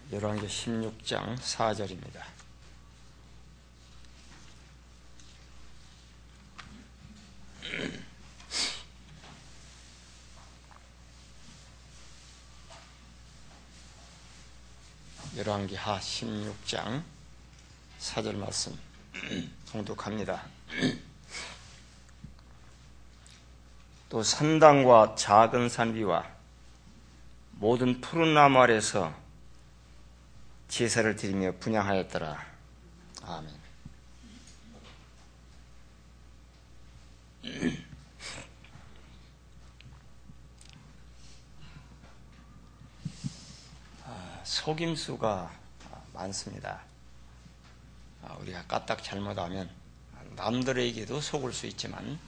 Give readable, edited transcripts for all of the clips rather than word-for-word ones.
열왕기 16장 4절입니다. 열왕기 하 16장 4절 말씀 봉독합니다. 또 산당과 작은 산 위와 모든 푸른 나무 아래서 제사를 드리며 분향하였더라. 아멘. 속임수가 많습니다. 우리가 까딱 잘못하면 남들에게도 속을 수 있지만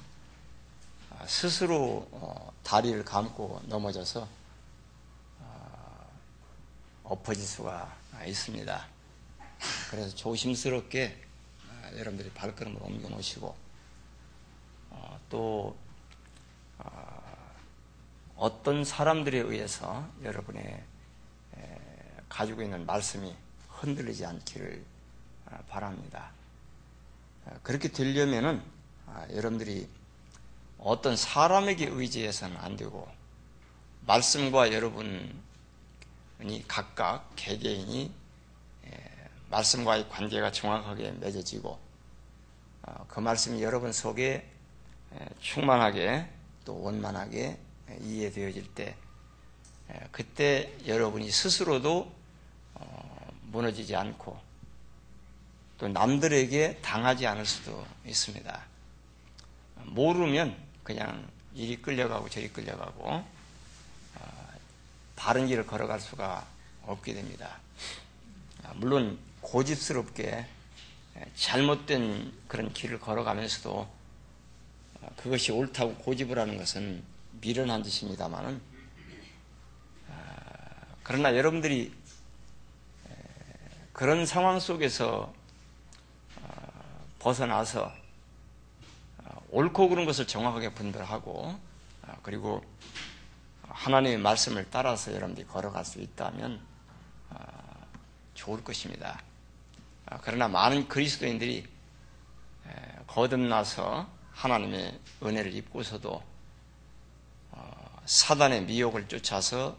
스스로 다리를 감고 넘어져서 엎어질 수가 있습니다. 그래서 조심스럽게 여러분들이 발걸음을 옮겨 놓으시고 또 어떤 사람들에 의해서 여러분의 가지고 있는 말씀이 흔들리지 않기를 바랍니다. 그렇게 되려면은 여러분들이 어떤 사람에게 의지해서는 안 되고 말씀과 여러분이 각각 개개인이 말씀과의 관계가 정확하게 맺어지고 그 말씀이 여러분 속에 충만하게 또 원만하게 이해되어질 때 그때 여러분이 스스로도 무너지지 않고 또 남들에게 당하지 않을 수도 있습니다. 모르면 그냥 이리 끌려가고 저리 끌려가고 바른 길을 걸어갈 수가 없게 됩니다. 물론 고집스럽게 잘못된 그런 길을 걸어가면서도 그것이 옳다고 고집을 하는 것은 미련한 짓입니다만은 그러나 여러분들이 그런 상황 속에서 벗어나서 옳고 그른 것을 정확하게 분별하고 그리고 하나님의 말씀을 따라서 여러분들이 걸어갈 수 있다면 좋을 것입니다. 그러나 많은 그리스도인들이 거듭나서 하나님의 은혜를 입고서도 사단의 미혹을 쫓아서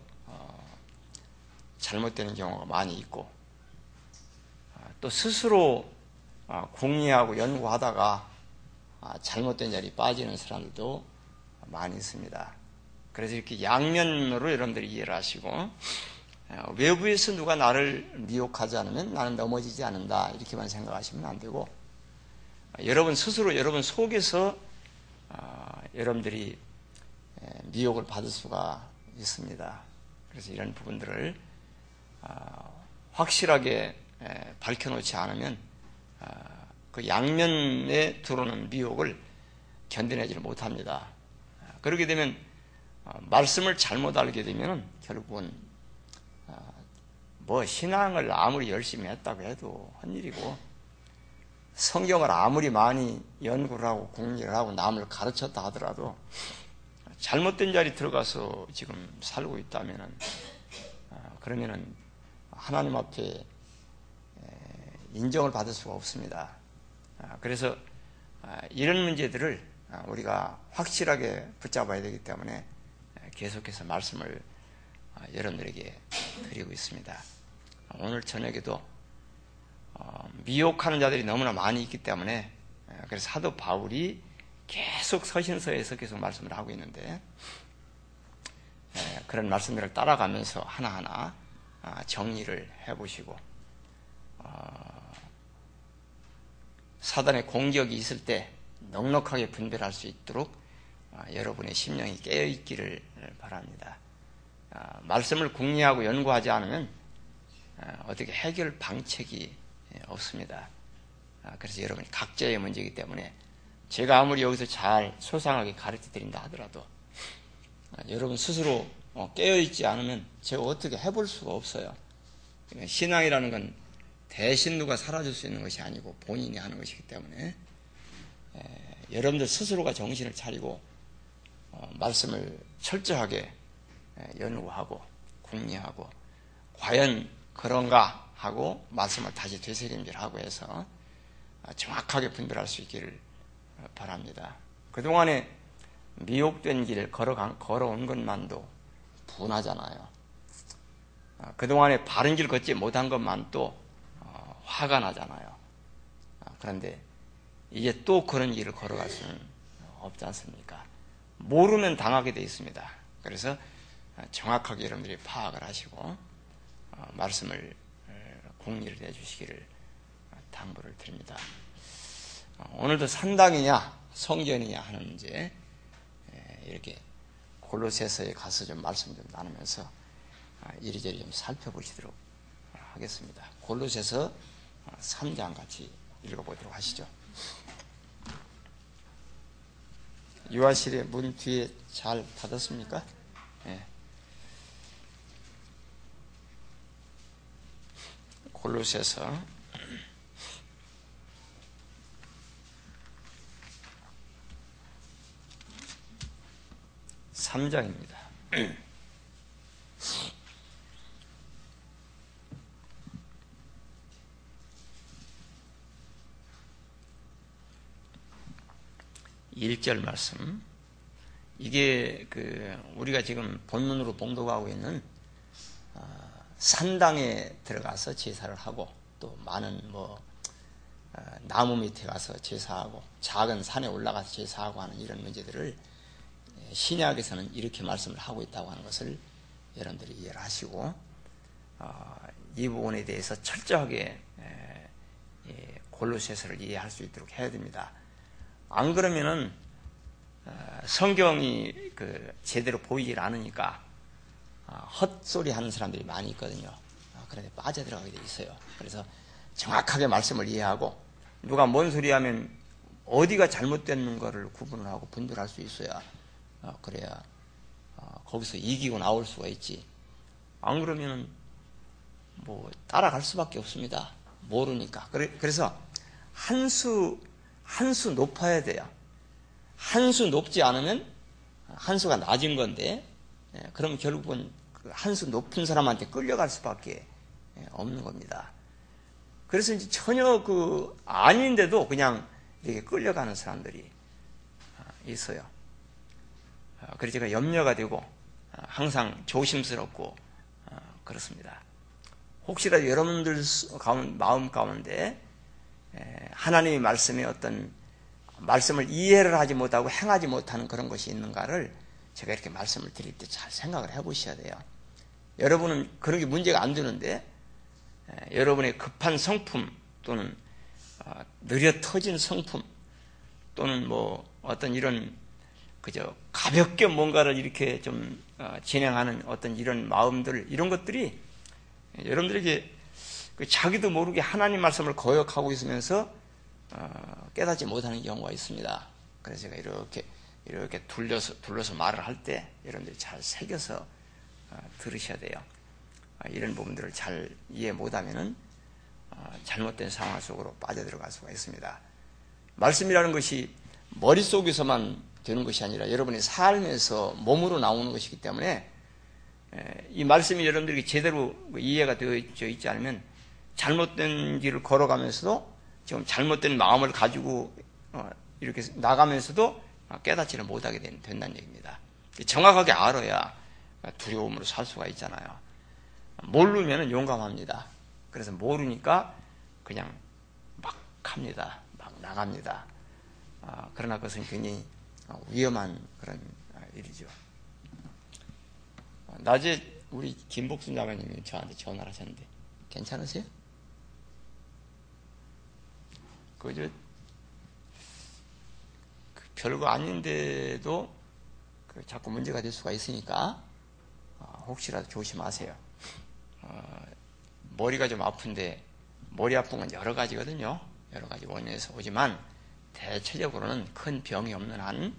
잘못되는 경우가 많이 있고 또 스스로 궁리하고 연구하다가 잘못된 자리에 빠지는 사람들도 많이 있습니다. 그래서 이렇게 양면으로 여러분들이 이해를 하시고 외부에서 누가 나를 미혹하지 않으면 나는 넘어지지 않는다 이렇게만 생각하시면 안 되고 여러분 스스로 여러분 속에서 여러분들이 미혹을 받을 수가 있습니다. 그래서 이런 부분들을 확실하게 밝혀놓지 않으면 그 양면에 들어오는 미혹을 견뎌내지를 못합니다. 그렇게 되면 말씀을 잘못 알게 되면 결국은 뭐 신앙을 아무리 열심히 했다고 해도 헛일이고 성경을 아무리 많이 연구를 하고 공부를 하고 남을 가르쳤다 하더라도 잘못된 자리에 들어가서 지금 살고 있다면은 그러면은 하나님 앞에 인정을 받을 수가 없습니다. 그래서 이런 문제들을 우리가 확실하게 붙잡아야 되기 때문에 계속해서 말씀을 여러분들에게 드리고 있습니다. 오늘 저녁에도 미혹하는 자들이 너무나 많이 있기 때문에 그래서 사도 바울이 계속 서신서에서 계속 말씀을 하고 있는데 그런 말씀들을 따라가면서 하나하나 정리를 해보시고 사단의 공격이 있을 때 넉넉하게 분별할 수 있도록 여러분의 심령이 깨어있기를 바랍니다. 말씀을 궁리하고 연구하지 않으면 어떻게 해결 방책이 없습니다. 그래서 여러분이 각자의 문제이기 때문에 제가 아무리 여기서 잘 소상하게 가르쳐드린다 하더라도 여러분 스스로 깨어있지 않으면 제가 어떻게 해볼 수가 없어요. 신앙이라는 건 대신 누가 살아줄 수 있는 것이 아니고 본인이 하는 것이기 때문에 여러분들 스스로가 정신을 차리고 말씀을 철저하게 연구하고 궁리하고 과연 그런가 하고 말씀을 다시 되새김질하고 해서 정확하게 분별할 수 있기를 바랍니다. 그동안에 미혹된 길을 걸어온 것만도 분하잖아요. 그동안에 바른 길 걷지 못한 것만도 화가 나잖아요. 그런데 이제 또 그런 길을 걸어갈 수는 없지 않습니까? 모르면 당하게 되어 있습니다. 그래서 정확하게 여러분들이 파악을 하시고 말씀을 공리를 내주시기를 당부를 드립니다. 오늘도 산당이냐 성전이냐 하는 문제 이렇게 골로새서에 가서 좀 말씀 좀 나누면서 이리저리 좀 살펴보시도록 하겠습니다. 골로새서 3장 같이 읽어보도록 하시죠. 유아실의 문 뒤에 잘 닫았습니까? 네. 골로새서 3장입니다. (1절) 말씀. 이게 우리가 지금 본문으로 봉독하고 있는 산당에 들어가서 제사를 하고 또 많은 나무 밑에 가서 제사하고 작은 산에 올라가서 제사하고 하는 이런 문제들을 신약에서는 이렇게 말씀을 하고 있다고 하는 것을 여러분들이 이해를 하시고 이 부분에 대해서 철저하게 골로새서를 이해할 수 있도록 해야 됩니다. 안 그러면은 성경이 제대로 보이질 않으니까 헛소리 하는 사람들이 많이 있거든요. 그런데 빠져들어가게 돼 있어요. 그래서 정확하게 말씀을 이해하고 누가 뭔 소리 하면 어디가 잘못된 거를 구분을 하고 분별할 수 있어야 그래야 거기서 이기고 나올 수가 있지. 안 그러면은 따라갈 수밖에 없습니다. 모르니까. 그래서 한 수 높아야 돼요. 한 수 높지 않으면 한 수가 낮은 건데, 그럼 결국은 한 수 높은 사람한테 끌려갈 수밖에 없는 겁니다. 그래서 이제 전혀 아닌데도 그냥 이렇게 끌려가는 사람들이 있어요. 그래서 제가 염려가 되고 항상 조심스럽고 그렇습니다. 혹시라도 여러분들 마음 가운데 하나님의 말씀에 어떤 말씀을 이해를 하지 못하고 행하지 못하는 그런 것이 있는가를 제가 이렇게 말씀을 드릴 때 잘 생각을 해보셔야 돼요. 여러분은 그런 게 문제가 안 되는데 여러분의 급한 성품 또는 느려 터진 성품 또는 어떤 이런 그저 가볍게 뭔가를 이렇게 좀 진행하는 어떤 이런 마음들 이런 것들이 여러분들에게 자기도 모르게 하나님 말씀을 거역하고 있으면서 깨닫지 못하는 경우가 있습니다. 그래서 제가 이렇게 둘러서 말을 할 때 여러분들이 잘 새겨서 들으셔야 돼요. 이런 부분들을 잘 이해 못하면은 잘못된 상황 속으로 빠져들어갈 수가 있습니다. 말씀이라는 것이 머릿속에서만 되는 것이 아니라 여러분의 삶에서 몸으로 나오는 것이기 때문에 이 말씀이 여러분들에게 제대로 이해가 되어 있지 않으면 잘못된 길을 걸어가면서도 지금 잘못된 마음을 가지고 이렇게 나가면서도 깨닫지를 못하게 된다는 얘기입니다. 정확하게 알아야 두려움으로 살 수가 있잖아요. 모르면 용감합니다. 그래서 모르니까 그냥 막 합니다. 막 나갑니다. 그러나 그것은 굉장히 위험한 그런 일이죠. 낮에 우리 김복순 장관님이 저한테 전화를 하셨는데 괜찮으세요? 별거 아닌데도 자꾸 문제가 될 수가 있으니까 혹시라도 조심하세요. 머리가 좀 아픈데 머리 아픈 건 여러 가지거든요. 여러 가지 원인에서 오지만 대체적으로는 큰 병이 없는 한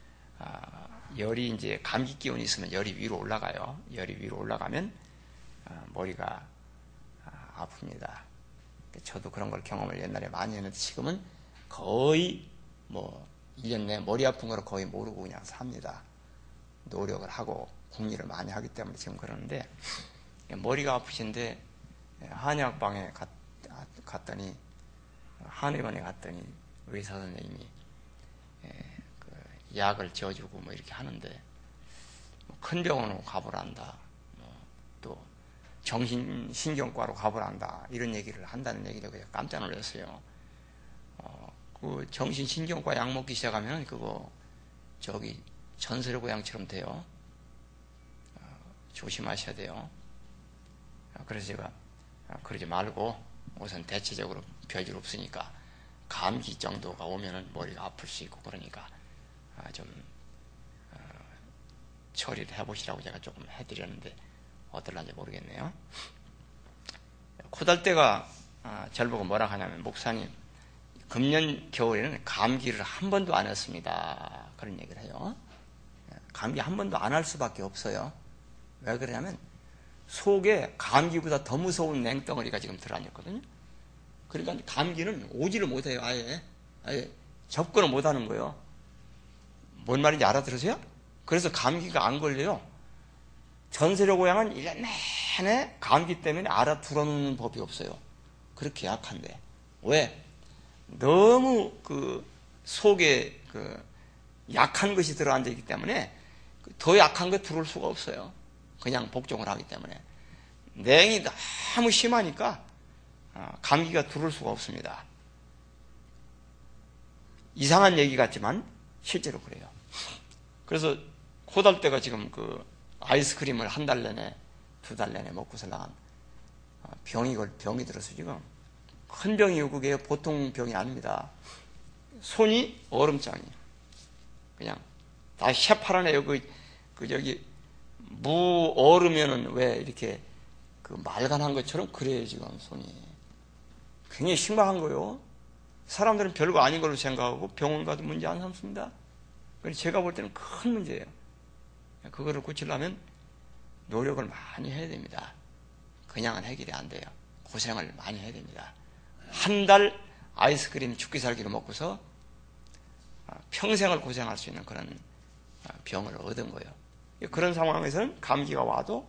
열이 이제 감기 기운이 있으면 열이 위로 올라가요. 열이 위로 올라가면 머리가 아픕니다. 저도 그런 걸 경험을 옛날에 많이 했는데 지금은 거의 1년 내에 머리 아픈 걸 거의 모르고 그냥 삽니다. 노력을 하고 공리를 많이 하기 때문에 지금 그러는데 머리가 아프신데 한의학방에 갔더니, 한의원에 갔더니 의사 선생님이 그 약을 지어주고 뭐 이렇게 하는데, 큰 병원으로 가보란다, 또 정신신경과로 가보란다, 이런 얘기를 한다는 얘기를 그냥 깜짝 놀랐어요. 그 정신신경과 약 먹기 시작하면 그거 저기 전설의 고향처럼 돼요. 조심하셔야 돼요. 그래서 제가 그러지 말고 우선 대체적으로 별일 없으니까 감기 정도가 오면은 머리가 아플 수 있고 그러니까 좀 처리를 해보시라고 제가 조금 해드렸는데 어떨란지 모르겠네요. 코달대가 절 보고 뭐라 하냐면, 목사님, 금년 겨울에는 감기를 한 번도 안 했습니다, 그런 얘기를 해요. 감기 한 번도 안 할 수밖에 없어요. 왜 그러냐면 속에 감기보다 더 무서운 냉덩어리가 지금 들어앉았거든요. 그러니까 감기는 오지를 못해요. 아예 접근을 못하는 거예요. 뭔 말인지 알아들으세요? 그래서 감기가 안 걸려요. 전세력 고향은 1년 내내 감기 때문에 알아들어놓는 법이 없어요. 그렇게 약한데. 왜? 너무 그 속에 그 약한 것이 들어앉아 있기 때문에 더 약한 것 들어올 수가 없어요. 그냥 복종을 하기 때문에. 냉이 너무 심하니까 감기가 들어올 수가 없습니다. 이상한 얘기 같지만 실제로 그래요. 그래서 코달대가 지금 그 아이스크림을 한 달 내내, 두 달 내내 먹고 살다간 병이 들어서 지금 큰 병이고 그게 보통 병이 아닙니다. 손이 얼음장이에요. 그냥 다 새파랗네요. 저기 무 얼으면은 왜 이렇게 그 말간한 것처럼 그래요. 지금 손이 굉장히 심각한 거예요. 사람들은 별거 아닌 걸로 생각하고 병원 가도 문제 안 삼습니다. 그래서 제가 볼 때는 큰 문제예요. 그거를 고치려면 노력을 많이 해야 됩니다. 그냥은 해결이 안 돼요. 고생을 많이 해야 됩니다. 한 달 아이스크림 죽기 살기로 먹고서 평생을 고생할 수 있는 그런 병을 얻은 거예요. 그런 상황에서는 감기가 와도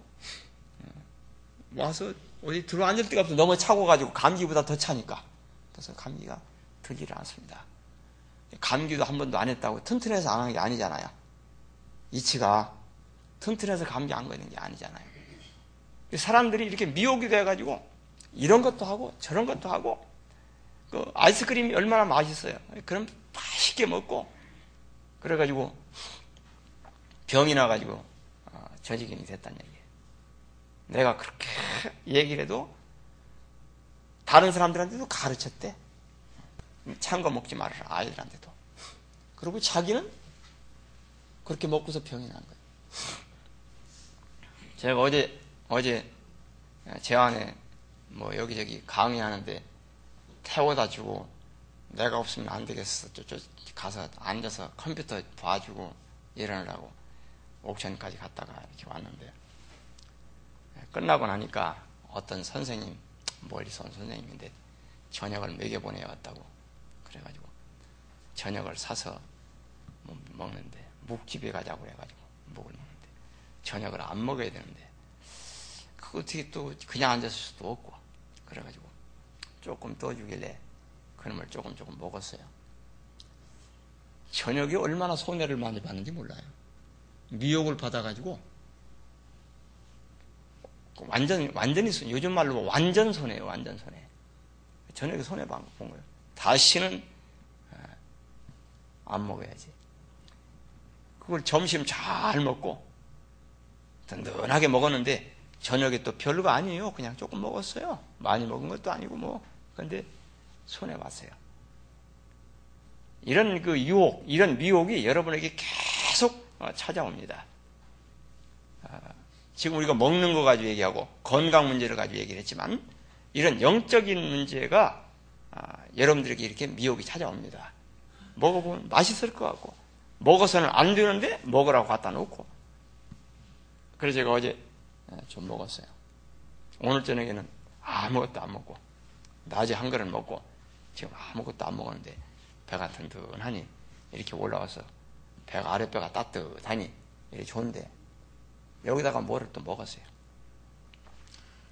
와서 어디 들어앉을 데가 없어. 너무 차고 가지고 감기보다 더 차니까. 그래서 감기가 들지를 않습니다. 감기도 한 번도 안 했다고 튼튼해서 안 한 게 아니잖아요. 이치가 튼튼해서 감기 안 걸리는 게 아니잖아요. 사람들이 이렇게 미혹이 돼가지고 이런 것도 하고 저런 것도 하고, 그 아이스크림이 얼마나 맛있어요. 그럼 맛있게 먹고 그래가지고 병이 나가지고 저지경이 됐다는 얘기예요. 내가 그렇게 얘기를 해도 다른 사람들한테도 가르쳤대. 찬 거 먹지 말아라, 아이들한테도. 그리고 자기는 그렇게 먹고서 병이 난 거예요. 제가 어제 제 안에 뭐 여기저기 강의하는데 태워다 주고, 내가 없으면 안 되겠어. 저쪽 가서 앉아서 컴퓨터 봐주고 일하느라고 옥천까지 갔다가 이렇게 왔는데, 끝나고 나니까 어떤 선생님, 멀리서 온 선생님인데 저녁을 먹여보내야 왔다고 그래가지고 저녁을 사서 먹는데, 묵집에 가자고 해가지고 묵을 먹는데 저녁을 안 먹어야 되는데 그거 어떻게 또 그냥 앉았을 수도 없고, 그래가지고 조금 떠주길래 그놈을 조금 먹었어요. 저녁에 얼마나 손해를 많이 받는지 몰라요. 미혹을 받아가지고 완전히 요즘 말로 완전 손해예요. 완전 손해. 저녁에 손해 본 거예요. 다시는 안 먹어야지. 그걸 점심 잘 먹고 든든하게 먹었는데 저녁에 또 별거 아니에요. 그냥 조금 먹었어요. 많이 먹은 것도 아니고 뭐. 그런데 손해 봤어요. 이런 그 유혹, 이런 미혹이 여러분에게 계속 찾아옵니다. 지금 우리가 먹는 거 가지고 얘기하고 건강 문제를 가지고 얘기를 했지만, 이런 영적인 문제가 여러분들에게 이렇게 미혹이 찾아옵니다. 먹어보면 맛있을 것 같고, 먹어서는 안 되는데 먹으라고 갖다 놓고. 그래서 제가 어제 좀 먹었어요. 오늘 저녁에는 아무것도 안 먹고, 낮에 한 그릇 먹고 지금 아무것도 안 먹었는데 배가 든든하니 이렇게 올라와서 배가, 아랫배가 따뜻하니 이렇게 좋은데, 여기다가 뭐를 또 먹었어요.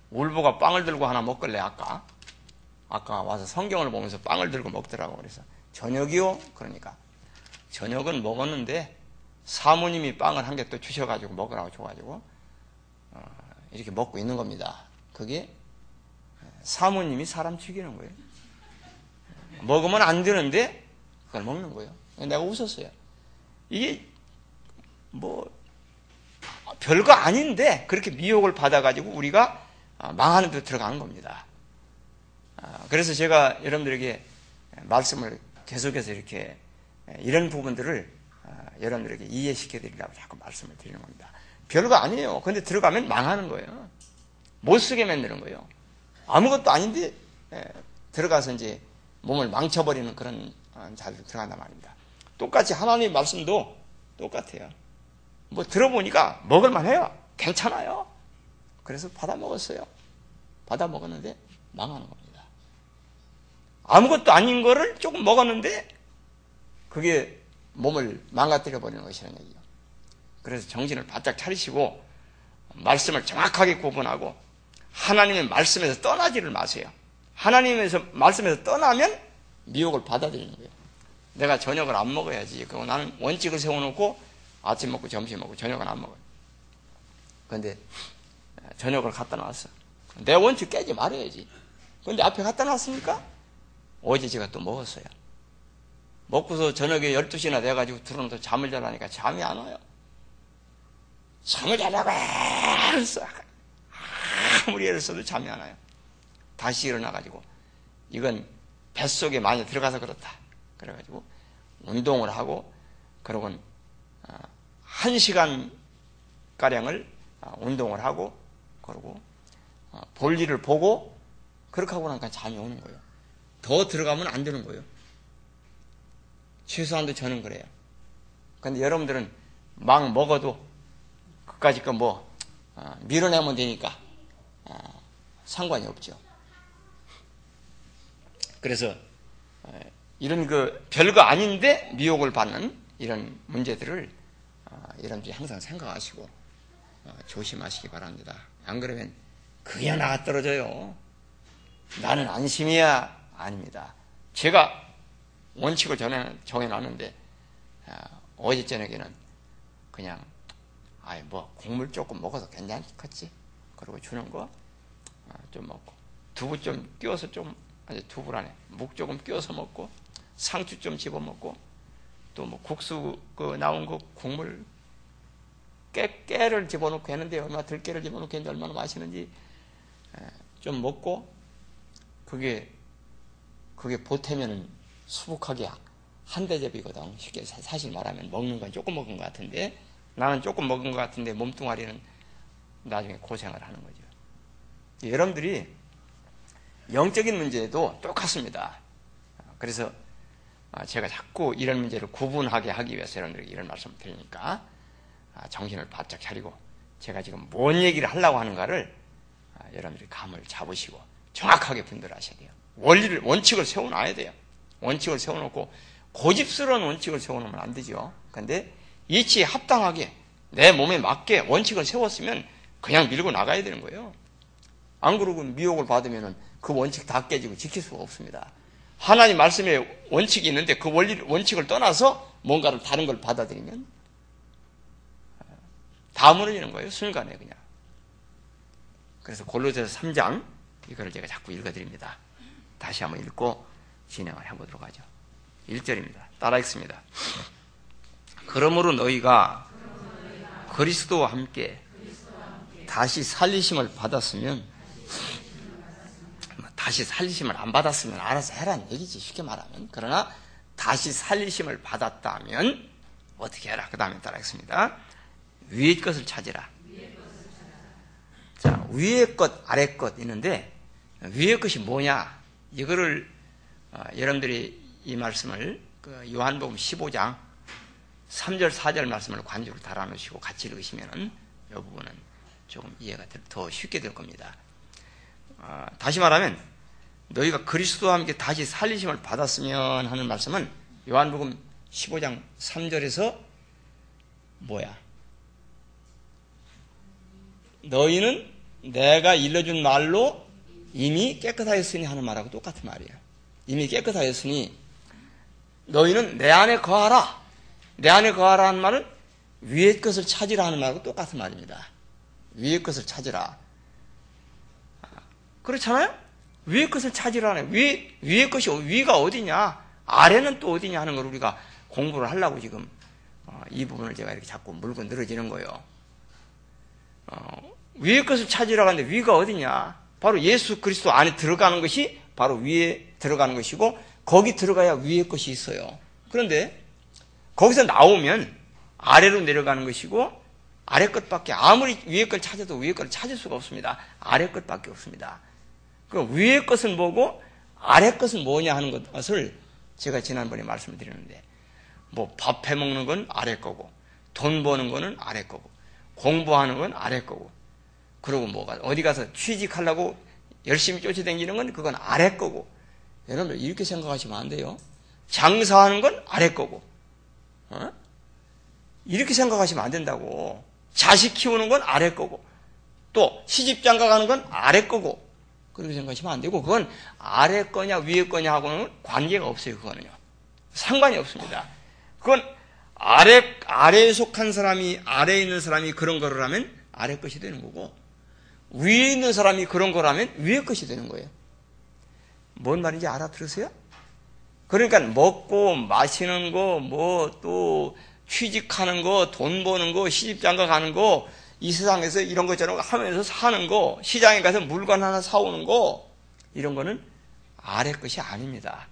울보가 빵을 들고 하나 먹길래 아까 와서 성경을 보면서 빵을 들고 먹더라고. 그래서 저녁이요? 그러니까 저녁은 먹었는데 사모님이 빵을 한 개 또 주셔가지고 먹으라고 줘가지고 이렇게 먹고 있는 겁니다. 그게 사모님이 사람 죽이는 거예요. 먹으면 안 되는데 그걸 먹는 거예요. 내가 웃었어요. 이게 뭐 별거 아닌데 그렇게 미혹을 받아가지고 우리가 망하는 데 들어가는 겁니다. 그래서 제가 여러분들에게 말씀을 계속해서 이렇게 이런 부분들을 여러분들에게 이해시켜 드리려고 자꾸 말씀을 드리는 겁니다. 별거 아니에요. 근데 들어가면 망하는 거예요. 못 쓰게 만드는 거예요. 아무것도 아닌데 들어가서 이제 몸을 망쳐버리는 그런 자들 들어간단 말입니다. 똑같이 하나님의 말씀도 똑같아요. 뭐 들어보니까 먹을만해요. 괜찮아요. 그래서 받아 먹었어요. 받아 먹었는데 망하는 겁니다. 아무것도 아닌 거를 조금 먹었는데 그게 몸을 망가뜨려 버리는 것이라는 얘기죠. 그래서 정신을 바짝 차리시고 말씀을 정확하게 구분하고 하나님의 말씀에서 떠나지를 마세요. 하나님의 말씀에서 떠나면 미혹을 받아들이는 거예요. 내가 저녁을 안 먹어야지. 그리고 나는 원칙을 세워놓고 아침 먹고 점심 먹고 저녁은 안 먹어요. 그런데 저녁을 갖다 놨어. 내 원칙 깨지 말아야지. 그런데 앞에 갖다 놨으니까 어제 제가 또 먹었어요. 먹고서 저녁에 12시나 돼가지고 들어놓고 잠을 자라니까 잠이 안 와요. 잠을 자라고 했어. 아무리 애를 써도 잠이 안 와요. 다시 일어나가지고 이건 뱃속에 많이 들어가서 그렇다. 그래가지고 운동을 하고 그러고는 1시간가량을 운동을 하고 그러고 볼일을 보고 그렇게 하고 나니까 잠이 오는 거예요. 더 들어가면 안 되는 거예요. 최소한도 저는 그래요. 근데 여러분들은 막 먹어도 그까짓 거 뭐 밀어내면 되니까 상관이 없죠. 그래서 이런 그 별거 아닌데 미혹을 받는 이런 문제들을 여러분들이 항상 생각하시고 조심하시기 바랍니다. 안 그러면 그게 나가 떨어져요. 나는 안심이야. 아닙니다. 제가 원칙을 정해놨는데 어제 저녁에는 그냥 뭐 국물 조금 먹어서 괜찮겠지. 그리고 주는 거 좀 먹고 두부 좀 끼워서 좀 두부라네. 묵 조금 끼워서 먹고 상추 좀 집어 먹고 또 뭐 국수 그 나온 거 국물 깨를 집어넣고 했는데 얼마나 들깨를 집어넣고 했는데 얼마나 맛있는지 좀 먹고 그게 보태면은 수북하게 한 대접이거든. 쉽게 사실 말하면 먹는 건 조금 먹은 것 같은데 나는 조금 먹은 것 같은데 몸뚱아리는 나중에 고생을 하는 거죠. 여러분들이 영적인 문제도 똑같습니다. 그래서 제가 자꾸 이런 문제를 구분하게 하기 위해서 여러분들에게 이런 말씀을 드리니까 정신을 바짝 차리고 제가 지금 뭔 얘기를 하려고 하는가를 여러분들이 감을 잡으시고 정확하게 분별하셔야 돼요. 원칙을 세워놔야 돼요. 원칙을 세워놓고 고집스러운 원칙을 세워놓으면 안 되죠. 그런데 이치에 합당하게 내 몸에 맞게 원칙을 세웠으면 그냥 밀고 나가야 되는 거예요. 안 그러고 미혹을 받으면 그 원칙 다 깨지고 지킬 수가 없습니다. 하나님 말씀에 원칙이 있는데 그 원칙을 떠나서 뭔가를 다른 걸 받아들이면 다 무너지는 거예요. 순간에 그냥. 그래서 골로새서 3장 이거를 제가 자꾸 읽어드립니다. 다시 한번 읽고 진행을 해보도록 하죠. 1절입니다. 따라 읽습니다. 그러므로 너희가 그리스도와 함께 다시 살리심을 받았으면 다시 살리심을 안 받았으면 알아서 해라는 얘기지. 쉽게 말하면. 그러나 다시 살리심을 받았다면 어떻게 해라. 그 다음에 따라 읽습니다. 위의 것을 찾으라. 자, 위의 것, 아래 것 있는데 위의 것이 뭐냐? 이거를 여러분들이 이 말씀을 요한복음 15장 3절 4절 말씀을 관주로 달아놓으시고 같이 읽으시면 이 부분은 조금 이해가 더 쉽게 될 겁니다. 다시 말하면 너희가 그리스도와 함께 다시 살리심을 받았으면 하는 말씀은 요한복음 15장 3절에서 뭐야? 너희는 내가 일러준 말로 이미 깨끗하였으니 하는 말하고 똑같은 말이에요. 이미 깨끗하였으니 너희는 내 안에 거하라. 내 안에 거하라 하는 말은 위의 것을 찾으라 하는 말하고 똑같은 말입니다. 위의 것을 찾으라. 그렇잖아요? 위의 것을 찾으라네. 위의 것이, 위가 어디냐? 아래는 또 어디냐 하는 걸 우리가 공부를 하려고 지금 이 부분을 제가 이렇게 자꾸 물고 늘어지는 거예요. 위의 것을 찾으라고 하는데 위가 어디냐? 바로 예수 그리스도 안에 들어가는 것이 바로 위에 들어가는 것이고 거기 들어가야 위의 것이 있어요. 그런데 거기서 나오면 아래로 내려가는 것이고 아래 것밖에 아무리 위의 걸 찾아도 위의 걸 찾을 수가 없습니다. 아래 것밖에 없습니다. 그 위의 것은 뭐고 아래 것은 뭐냐 하는 것을 제가 지난번에 말씀을 드렸는데 뭐 밥 해먹는 건 아래 거고 돈 버는 거는 아래 거고 공부하는 건 아래 거고 그리고 뭐가 어디 가서 취직하려고 열심히 쫓아다니는 건 그건 아래 거고 여러분들 이렇게 생각하시면 안 돼요. 장사하는 건 아래 거고 이렇게 생각하시면 안 된다고. 자식 키우는 건 아래 거고 또 시집장가 가는 건 아래 거고 그렇게 생각하시면 안 되고 그건 아래 거냐 위에 거냐 하고는 관계가 없어요. 그거는요. 상관이 없습니다. 그건 아래에 속한 사람이 아래에 있는 사람이 그런 거를 하면 아래 것이 되는 거고 위에 있는 사람이 그런 거라면 위에 것이 되는 거예요. 뭔 말인지 알아들으세요? 그러니까 먹고 마시는 거, 뭐 또 취직하는 거, 돈 버는 거, 시집장가 가는 거, 이 세상에서 이런 것처럼 하면서 사는 거, 시장에 가서 물건 하나 사오는 거, 이런 거는 아래 것이 아닙니다.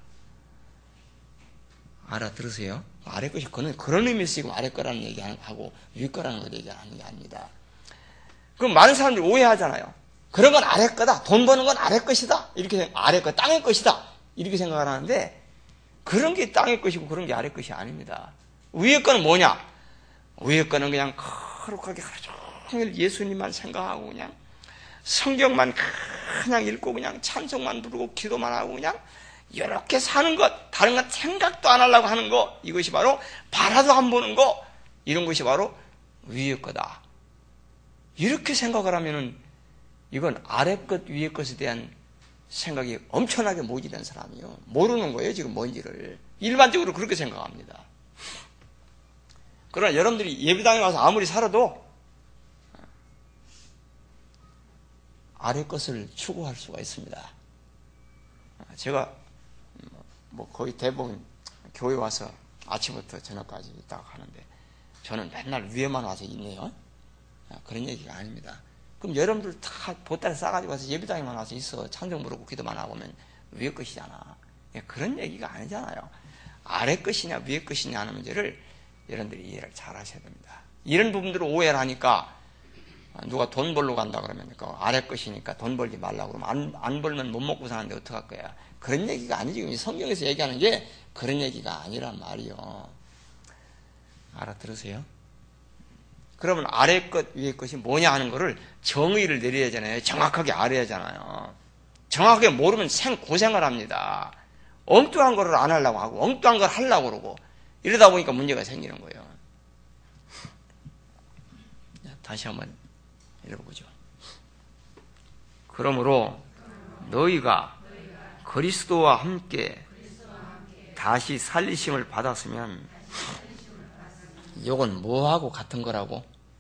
알아들으세요? 아래 것이 그런 의미에서 지금 아래 거라는 얘기하고 위 거라는 걸 얘기하는 게 아닙니다. 그럼 많은 사람들이 오해하잖아요. 그런 건 아래 거다. 돈 버는 건 아래 것이다. 이렇게 아래 거, 땅의 것이다. 이렇게 생각을 하는데 그런 게 땅의 것이고 그런 게 아래 것이 아닙니다. 위의 거는 뭐냐? 위의 거는 그냥 거룩하게 하루 종일 예수님만 생각하고 그냥 성경만 그냥 읽고 그냥 찬송만 부르고 기도만 하고 그냥 이렇게 사는 것, 다른 건 생각도 안 하려고 하는 것, 이것이 바로 바라도 안 보는 것, 이런 것이 바로 위의 거다. 이렇게 생각을 하면은 이건 아래 것, 위의 것에 대한 생각이 엄청나게 모질한 사람이요. 모르는 거예요, 지금 뭔지를. 일반적으로 그렇게 생각합니다. 그러나 여러분들이 예배당에 와서 아무리 살아도 아래 것을 추구할 수가 있습니다. 제가 뭐 거의 대부분 교회 와서 아침부터 저녁까지 있다가 하는데 저는 맨날 위에만 와서 있네요. 그런 얘기가 아닙니다. 그럼 여러분들 다 보따리 싸가지고 와서 예배당에만 와서 있어. 찬송 부르고 기도만 하고 오면 위에 것이잖아. 그런 얘기가 아니잖아요. 아래 것이냐 위에 것이냐 하는 문제를 여러분들이 이해를 잘 하셔야 됩니다. 이런 부분들을 오해를 하니까 누가 돈 벌러 간다 그러면 아래 것이니까 돈 벌지 말라고 그러면 안 벌면 못 먹고 사는데 어떡할 거야. 그런 얘기가 아니지. 지금 성경에서 얘기하는 게 그런 얘기가 아니란 말이요. 알아들으세요? 그러면 아래 것, 위에 것이 뭐냐 하는 거를 정의를 내려야 하잖아요. 정확하게 알아야 하잖아요. 정확하게 모르면 고생을 합니다. 엉뚱한 거를 안 하려고 하고, 엉뚱한 걸 하려고 그러고, 이러다 보니까 문제가 생기는 거예요. 다시 한번 읽어보죠. 그러므로 너희가 그리스도와 함께 다시 살리심을 받았으면 이건 뭐하고 같은 거라고?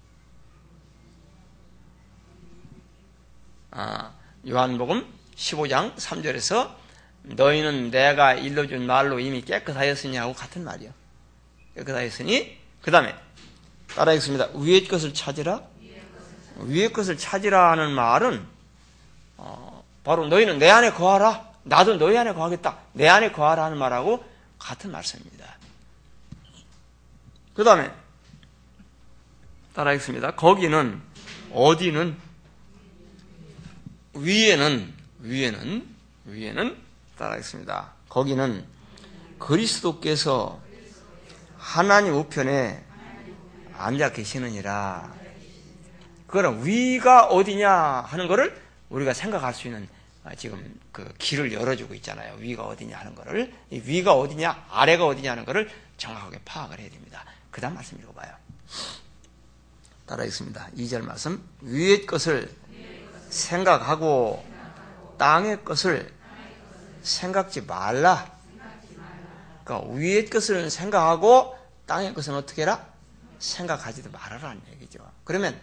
요한복음 15장 3절에서 너희는 내가 일러준 말로 이미 깨끗하였으니 하고 같은 말이요. 깨끗하였으니 그 다음에 따라하겠습니다. 위의 것을 찾으라. 위의 것을 찾으라 하는 말은 바로 너희는 내 안에 거하라. 나도 너희 안에 거하겠다. 내 안에 거하라 하는 말하고 같은 말씀입니다. 그 다음에 따라하겠습니다. 거기는 어디는 위에는 따라하겠습니다. 거기는 그리스도께서 하나님 우편에 앉아 계시느니라. 그거는 위가 어디냐 하는 거를 우리가 생각할 수 있는 지금 그 길을 열어주고 있잖아요. 위가 어디냐 하는 거를. 이 위가 어디냐, 아래가 어디냐 하는 거를 정확하게 파악을 해야 됩니다. 그 다음 말씀 읽어봐요. 따라하겠습니다. 2절 말씀. 위의 것을 생각하고 땅의 것을 생각지 말라. 그러니까 위의 것을 생각하고 땅의 것은 어떻게 해라? 생각하지도 말아라는 얘기죠. 그러면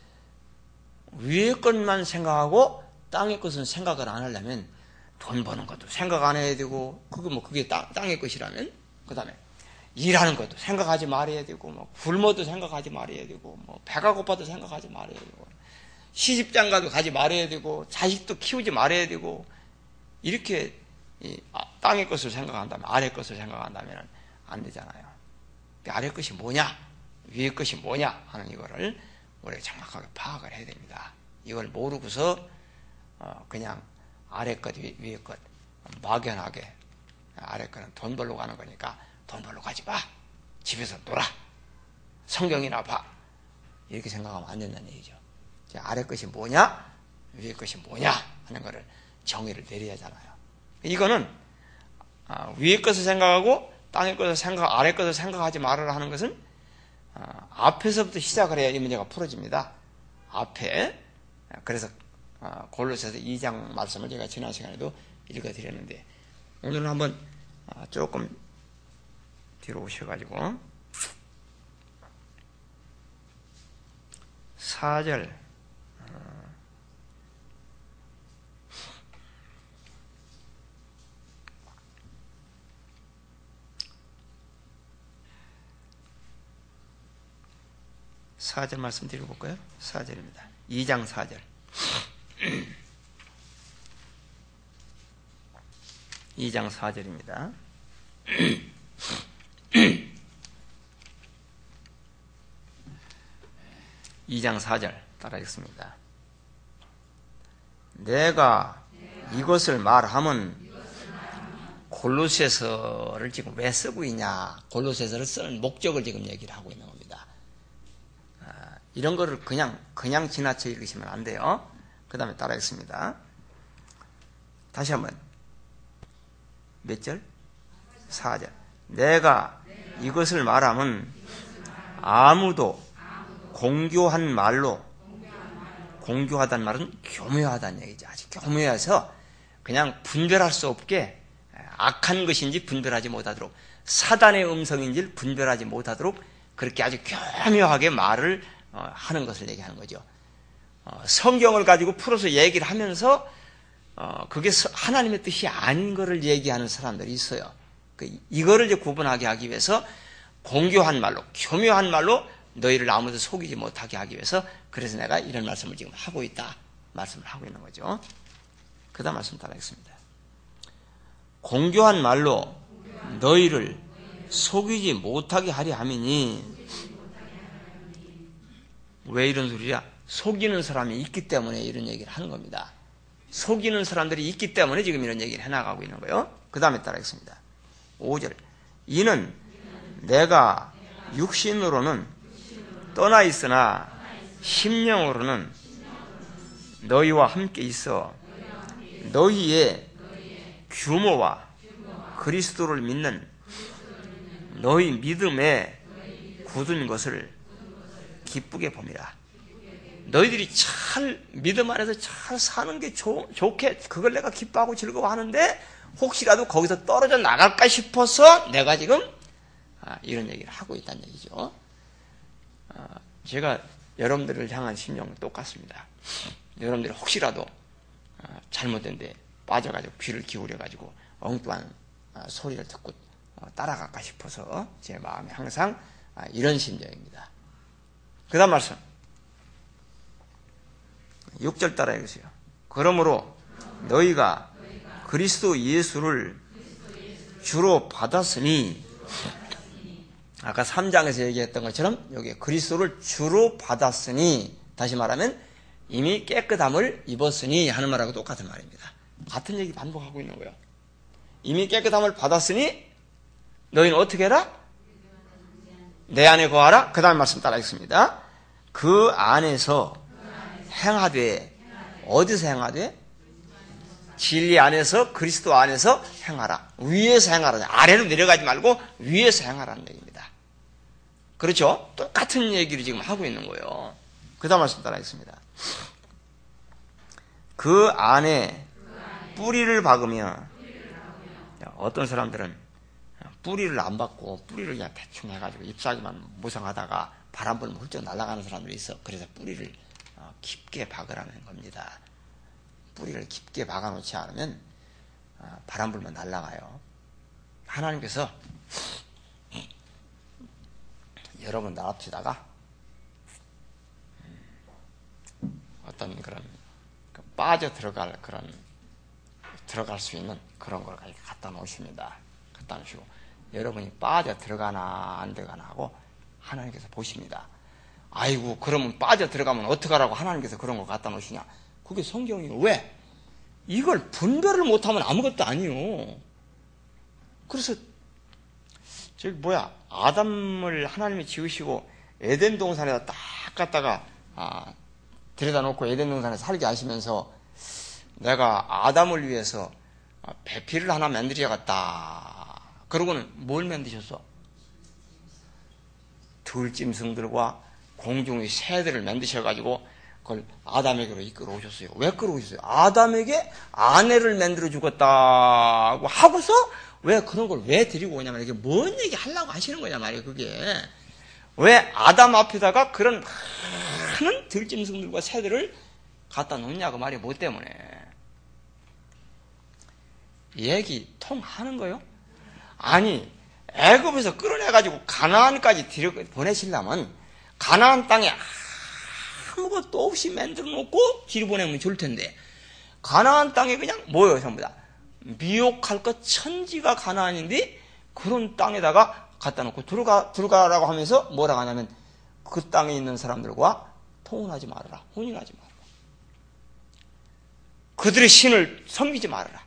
위의 것만 생각하고 땅의 것은 생각을 안 하려면 돈 버는 것도 생각 안 해야 되고, 그게 땅의 것이라면, 그 다음에 일하는 것도 생각하지 말아야 되고, 굶어도 생각하지 말아야 되고, 배가 고파도 생각하지 말아야 되고, 시집장가도 가지 말아야 되고, 자식도 키우지 말아야 되고, 이렇게 땅의 것을 생각한다면, 아래 것을 생각한다면 안 되잖아요. 아래 것이 뭐냐, 위의 것이 뭐냐 하는 이거를 우리가 정확하게 파악을 해야 됩니다. 이걸 모르고서 그냥 아래 것, 위에 것 막연하게, 아래 것은 돈 벌러 가는 거니까 돈 벌러 가지 마, 집에서 놀아, 성경이나 봐, 이렇게 생각하면 안 된다는 얘기죠. 아래 것이 뭐냐, 위에 것이 뭐냐 하는 거를 정의를 내려야 하잖아요. 이거는 위의 것을 생각하고 땅의 것을 생각, 아래 것을 생각하지 말아라 하는 것은 앞에서부터 시작을 해야 이 문제가 풀어집니다. 앞에. 그래서 골로새서 2장 말씀을 제가 지난 시간에도 읽어드렸는데, 오늘은 한번 조금 뒤로 오셔가지고 4절 4절 말씀 드려볼까요? 4절입니다. 2장 4절. 2장 4절입니다. 2장 4절 따라 읽습니다. 내가 이것을 말하면, 골로새서를 지금 왜 쓰고 있냐, 골로새서를 쓰는 목적을 지금 얘기를 하고 있는 겁니다. 이런 거를 그냥 지나쳐 읽으시면 안 돼요. 그 다음에 따라 읽습니다. 다시 한번. 몇 절? 4절. 내가 이것을 말하면 아무도 공교한 말로, 공교하다는 말은 교묘하다는 얘기죠. 아주 교묘해서 그냥 분별할 수 없게, 악한 것인지 분별하지 못하도록, 사단의 음성인지 분별하지 못하도록 그렇게 아주 교묘하게 말을 하는 것을 얘기하는 거죠. 성경을 가지고 풀어서 얘기를 하면서 그게 하나님의 뜻이 아닌 것을 얘기하는 사람들이 있어요. 이거를 이제 구분하게 하기 위해서 공교한 말로, 교묘한 말로 너희를 아무도 속이지 못하게 하기 위해서, 그래서 내가 이런 말씀을 지금 하고 있다, 말씀을 하고 있는 거죠. 그 다음 말씀 따라하겠습니다. 공교한 말로 너희를 속이지 못하게 하려 함이니. 왜 이런 소리야? 속이는 사람이 있기 때문에 이런 얘기를 하는 겁니다. 속이는 사람들이 있기 때문에 지금 이런 얘기를 해나가고 있는 거예요. 그 다음에 따라하겠습니다. 5절. 이는 내가 육신으로는 떠나 있으나 심령으로는 너희와 함께 있어 너희의 규모와 그리스도를 믿는 너희 믿음에 굳은 것을 기쁘게 봅니다. 너희들이 잘 믿음 안에서 잘 사는 게 좋게, 그걸 내가 기뻐하고 즐거워하는데 혹시라도 거기서 떨어져 나갈까 싶어서 내가 지금 이런 얘기를 하고 있다는 얘기죠. 제가 여러분들을 향한 심정은 똑같습니다. 여러분들이 혹시라도 잘못된 데 빠져가지고 귀를 기울여가지고 엉뚱한 소리를 듣고 따라갈까 싶어서 제 마음이 항상 이런 심정입니다. 그 다음 말씀 6절 따라 읽으세요. 그러므로 너희가 그리스도 예수를 주로 받았으니, 아까 3장에서 얘기했던 것처럼 여기 그리스도를 주로 받았으니, 다시 말하면 이미 깨끗함을 입었으니 하는 말하고 똑같은 말입니다. 같은 얘기 반복하고 있는 거예요. 이미 깨끗함을 받았으니 너희는 어떻게 해라? 내 안에 거하라. 그 다음 말씀 따라 읽습니다. 그 안에서 행하되, 어디서 행하되? 진리 안에서, 그리스도 안에서 행하라. 위에서 행하라. 아래로 내려가지 말고 위에서 행하라는 얘기입니다. 그렇죠? 똑같은 얘기를 지금 하고 있는 거예요. 그 다음 말씀 따라 읽습니다. 그 안에 뿌리를 박으며, 어떤 사람들은 뿌리를 안 박고 뿌리를 그냥 대충 해가지고 잎사귀만 무성하다가 바람 불면 훌쩍 날아가는 사람들이 있어. 그래서 뿌리를 깊게 박으라는 겁니다. 뿌리를 깊게 박아놓지 않으면 바람 불면 날아가요. 하나님께서 여러분 앞에다가 어떤 그런 빠져 들어갈 수 있는 그런 걸 갖다 놓으십니다. 갖다 놓으시고 여러분이 빠져 들어가나 안 들어가나 하고 하나님께서 보십니다. 아이고, 그러면 빠져 들어가면 어떡하라고 하나님께서 그런 걸 갖다 놓으시냐? 그게 성경이에요. 왜? 이걸 분별을 못하면 아무것도 아니요. 그래서 아담을 하나님이 지으시고 에덴 동산에다 딱 갖다가 들여다 놓고 에덴 동산에서 살게 하시면서 내가 아담을 위해서 배필을 하나 만들어야겠다. 그러고는 뭘 만드셨어? 들짐승들과 공중의 새들을 만드셔가지고 그걸 아담에게로 이끌어 오셨어요. 왜 끌어오셨어요? 아담에게 아내를 만들어 주겠다고 하고서 왜 그런 걸 왜 데리고 오냐면 이게 뭔 얘기 하려고 하시는 거냐 말이에요. 그게 왜 아담 앞에다가 그런 많은 들짐승들과 새들을 갖다 놓냐고 말이에요. 뭐 때문에? 얘기 통하는 거요? 아니, 애굽에서 끌어내가지고 가나안까지 보내시려면 가나안 땅에 아무것도 없이 만들어 놓고 뒤로 보내면 좋을 텐데 가나안 땅에 그냥 뭐예요? 전부 다 미혹할 것 천지가 가나안인데 그런 땅에다가 갖다 놓고 들어가라고 하면서 뭐라고 하냐면 그 땅에 있는 사람들과 통혼하지 말아라. 혼인하지 말아라. 그들의 신을 섬기지 말아라.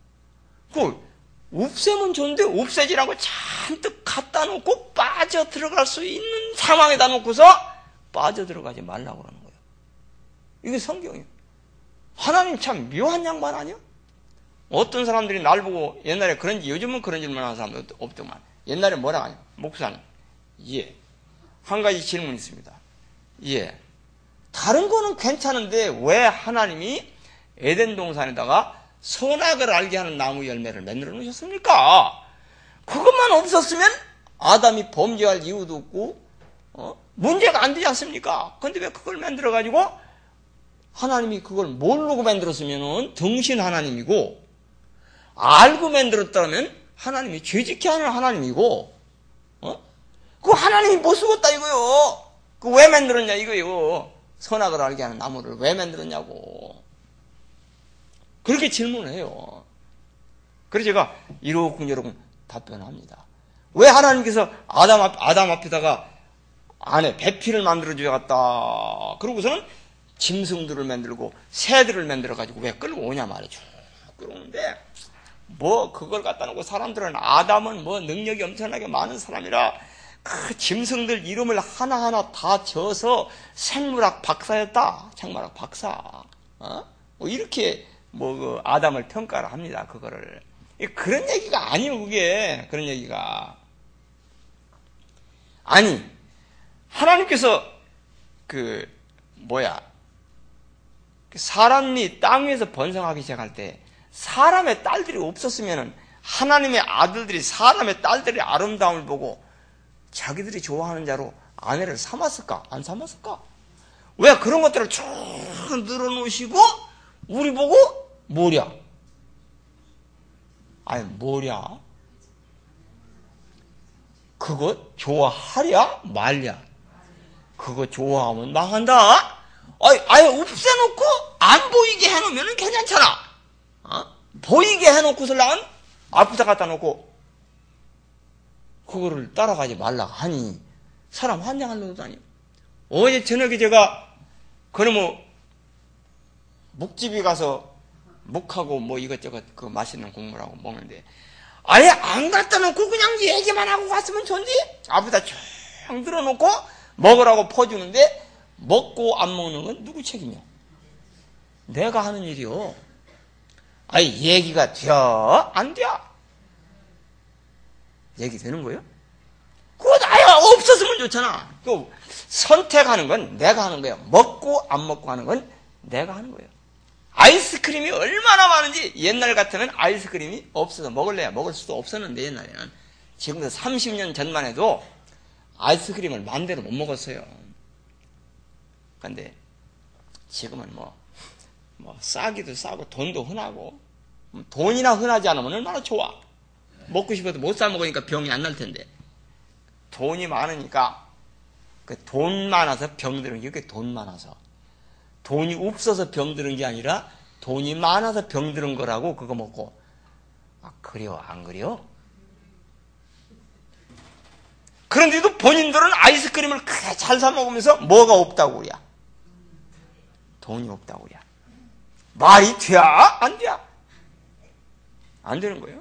없애면 좋은데 없애지라고 잔뜩 갖다 놓고 빠져 들어갈 수 있는 상황에다 놓고서 빠져 들어가지 말라고 그러는 거예요. 이게 성경이에요. 하나님 참 묘한 양반 아니야? 어떤 사람들이 날 보고 옛날에 그런지 요즘은 그런 질문 하는 사람도 없더만 옛날에 뭐라고 하냐? 목사님, 예. 한 가지 질문 있습니다. 예. 다른 거는 괜찮은데 왜 하나님이 에덴 동산에다가 선악을 알게 하는 나무 열매를 만들어 놓으셨습니까? 그것만 없었으면 아담이 범죄할 이유도 없고 문제가 안 되지 않습니까? 그런데 왜 그걸 만들어가지고 하나님이 그걸 모르고 만들었으면 등신 하나님이고 알고 만들었다면 하나님이 죄짓게 하는 하나님이고 그거 하나님이 못 쓰겠다 이거요. 그거 왜 만들었냐 이거요. 선악을 알게 하는 나무를 왜 만들었냐고. 그렇게 질문을 해요. 그래서 제가 이러쿵저러쿵 답변합니다. 왜 하나님께서 아담 앞에다가 안에 배필을 만들어줘야겠다. 그러고서는 짐승들을 만들고 새들을 만들어가지고 왜 끌고 오냐 말이죠. 끌어오는데 뭐 그걸 갖다 놓고 사람들은 아담은 뭐 능력이 엄청나게 많은 사람이라 그 짐승들 이름을 하나하나 다 지어서 생물학 박사였다. 생물학 박사. 뭐 이렇게 그 아담을 평가를 합니다. 그거를. 그런 얘기가 아니에요, 그게. 그런 얘기가. 아니, 하나님께서 사람이 땅 위에서 번성하기 시작할 때 사람의 딸들이 없었으면 하나님의 아들들이 사람의 딸들의 아름다움을 보고 자기들이 좋아하는 자로 아내를 삼았을까? 안 삼았을까? 왜 그런 것들을 쭉 늘어놓으시고 우리 보고 뭐랴? 아니 뭐랴? 그거 좋아하랴? 말랴? 그거 좋아하면 망한다? 아예 없애놓고 안 보이게 해놓으면 괜찮잖아. 보이게 해놓고서는 앞에다 갖다 놓고 그거를 따라가지 말라 하니 사람 환장하려고 다니. 어제 저녁에 제가 묵집에 가서 묵하고 뭐 이것저것 그 맛있는 국물하고 먹는데 아예 안 갖다 놓고 그냥 얘기만 하고 갔으면 좋은데 앞에다 쭉 들어놓고 먹으라고 퍼주는데 먹고 안 먹는 건 누구 책임이야? 내가 하는 일이요. 아니 얘기가 돼? 안 돼? 얘기 되는 거예요? 그거 아예 없었으면 좋잖아. 그 선택하는 건 내가 하는 거예요. 먹고 안 먹고 하는 건 내가 하는 거예요. 아이스크림이 얼마나 많은지. 옛날 같으면 아이스크림이 없어서 먹을래야 먹을 수도 없었는데, 옛날에는. 지금도 30년 전만 해도 아이스크림을 마음대로 못 먹었어요. 근데 지금은 싸기도 싸고 돈도 흔하고, 돈이나 흔하지 않으면 얼마나 좋아. 먹고 싶어도 못 사 먹으니까 병이 안 날 텐데. 돈이 많으니까, 돈 많아서 병드는 게 그게 돈 많아서. 돈이 없어서 병드는 게 아니라 돈이 많아서 병드는 거라고 그거 먹고. 그래요? 안 그래요? 그런데도 본인들은 아이스크림을 크게 잘 사 먹으면서 뭐가 없다고 그래? 돈이 없다고 그래. 말이 돼? 안 돼? 안 되는 거예요?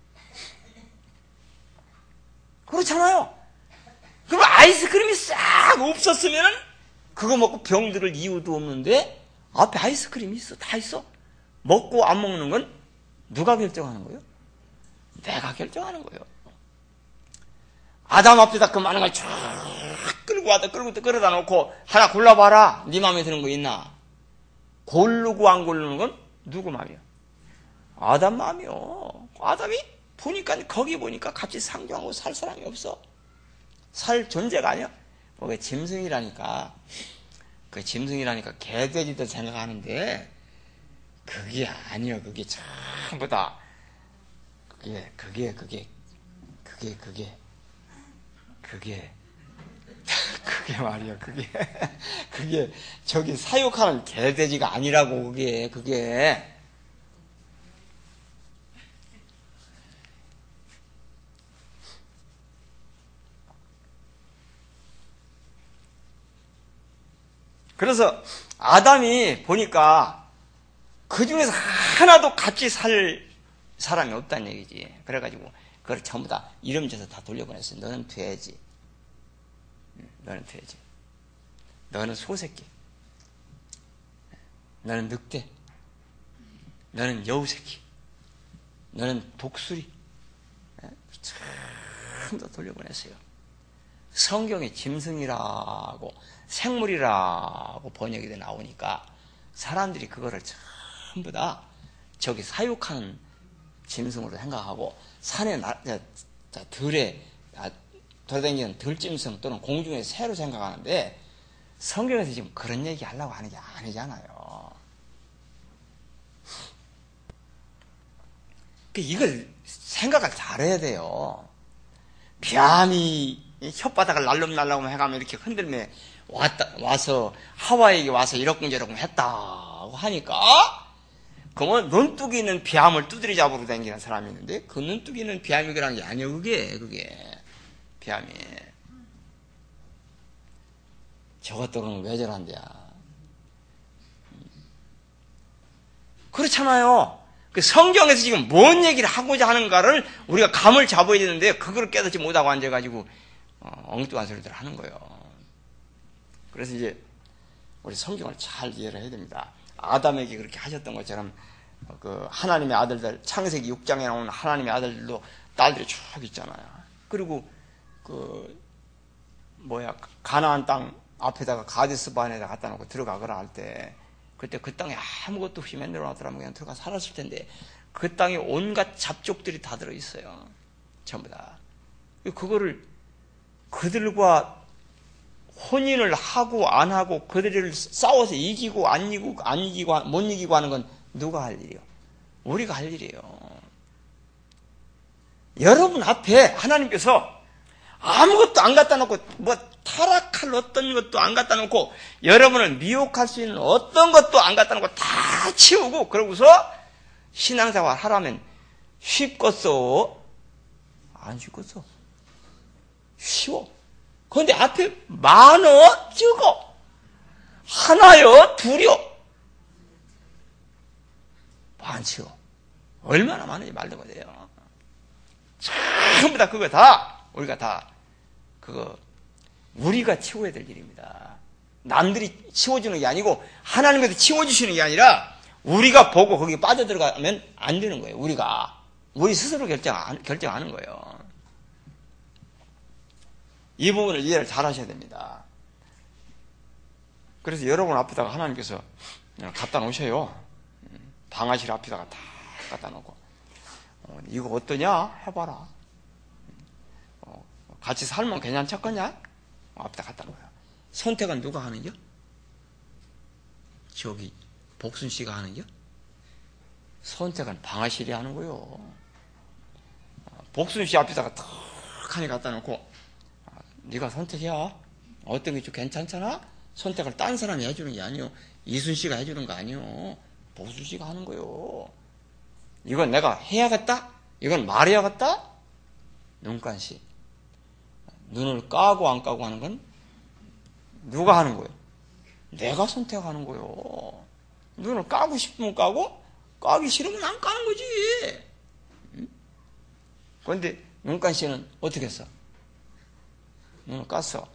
그렇잖아요. 그럼 아이스크림이 싹 없었으면 그거 먹고 병들을 이유도 없는데 앞에 아이스크림이 있어. 다 있어. 먹고 안 먹는 건 누가 결정하는 거예요? 내가 결정하는 거예요. 아담 앞에다 그 많은 걸 쫙 끌고 와다 끌어다 놓고 하나 골라봐라. 네 마음에 드는 거 있나? 고르고 안 고르는 건 누구 마음이야? 아담 마음이요. 아담이 거기 보니까 같이 상종하고 살 사람이 없어. 살 존재가 아니야. 그 짐승이라니까 개돼지도 생각하는데 그게 아니요. 그게 전부 다 그게 말이야. 그게 저기 사육하는 개돼지가 아니라고. 그게 그래서 아담이 보니까 그 중에서 하나도 같이 살 사람이 없다는 얘기지. 그래가지고 그걸 전부 다 이름 줘서 다 돌려보냈어요. 너는 돼지, 너는 소새끼, 너는 늑대, 너는 여우새끼, 너는 독수리. 전부 다 돌려보냈어요. 성경에 짐승이라고 생물이라고 번역이 돼 나오니까 사람들이 그거를 전부 다 저기 사육하는 짐승으로 생각하고 산에 들에 돌아다니는 들짐승 또는 공중의 새로 생각하는데 성경에서 지금 그런 얘기 하려고 하는 게 아니잖아요. 이걸 생각을 잘해야 돼요. 뱀이 혓바닥을 날름날름 해가면 이렇게 흔들며 와서 하와이에 와서 이러쿵저러쿵 했다고 하니까 그러면 눈뚝이 있는 뱀을 두드려 잡으러 다니는 사람이 있는데 그 눈뚝이 있는 뱀이 그런 게 아니에요. 그게 뱀이. 저것들은 왜 저런데야. 그렇잖아요. 그 성경에서 지금 뭔 얘기를 하고자 하는가를 우리가 감을 잡아야 되는데 그걸 깨닫지 못하고 앉아가지고 엉뚱한 소리들 하는 거예요. 그래서 이제 우리 성경을 잘 이해를 해야 됩니다. 아담에게 그렇게 하셨던 것처럼 그 하나님의 아들들 창세기 6장에 나오는 하나님의 아들들도 딸들이 쭉 있잖아요. 그리고 가나안 땅 앞에다가 가데스 바네에다 갖다 놓고 들어가거라 할 때 그때 그 땅에 아무것도 없이 만들어 놨더라면 그냥 들어가 살았을 텐데 그 땅에 온갖 잡족들이 다 들어 있어요. 전부 다. 그거를 그들과 혼인을 하고 안 하고 그들을 싸워서 이기고 안 이기고 못 이기고 하는 건 누가 할 일이요? 우리가 할 일이에요. 여러분 앞에 하나님께서 아무것도 안 갖다 놓고 타락할 어떤 것도 안 갖다 놓고 여러분을 미혹할 수 있는 어떤 것도 안 갖다 놓고 다 치우고 그러고서 신앙생활 하라면 쉽겠어? 안 쉽겠어. 쉬워. 그런데 앞에 많어? 적어? 하나요? 둘이요? 많지요. 얼마나 많은지 말도 못해요. 전부 다 그거 다 우리가 치워야 될 일입니다. 남들이 치워주는 게 아니고 하나님께서 치워주시는 게 아니라 우리가 보고 거기 빠져들어가면 안 되는 거예요. 우리 스스로 결정하는 거예요. 이 부분을 이해를 잘 하셔야 됩니다. 그래서 여러분 앞에다가 하나님께서 갖다 놓으셔요. 방아실 앞에다가 다 갖다 놓고 이거 어떠냐 해봐라. 같이 살면 괜찮겠냐? 앞에다 갖다 놓아요. 선택은 누가 하는겨? 저기 복순 씨가 하는겨? 선택은 방아실이 하는 거요. 복순 씨 앞에다가 탁하니 갖다 놓고 네가 선택해야 어떤 게 좀 괜찮잖아? 선택을 딴 사람이 해주는 게 아니요. 이순 씨가 해주는 거 아니요. 복순 씨가 하는 거요. 이건 내가 해야겠다? 이건 말해야겠다? 눈간시. 눈을 까고 안 까고 하는 건 누가 하는 거예요? 내가 선택하는 거예요. 눈을 까고 싶으면 까고 까기 싫으면 안 까는 거지. 그런데 눈간시는 어떻게 했어? 눈을 깠어.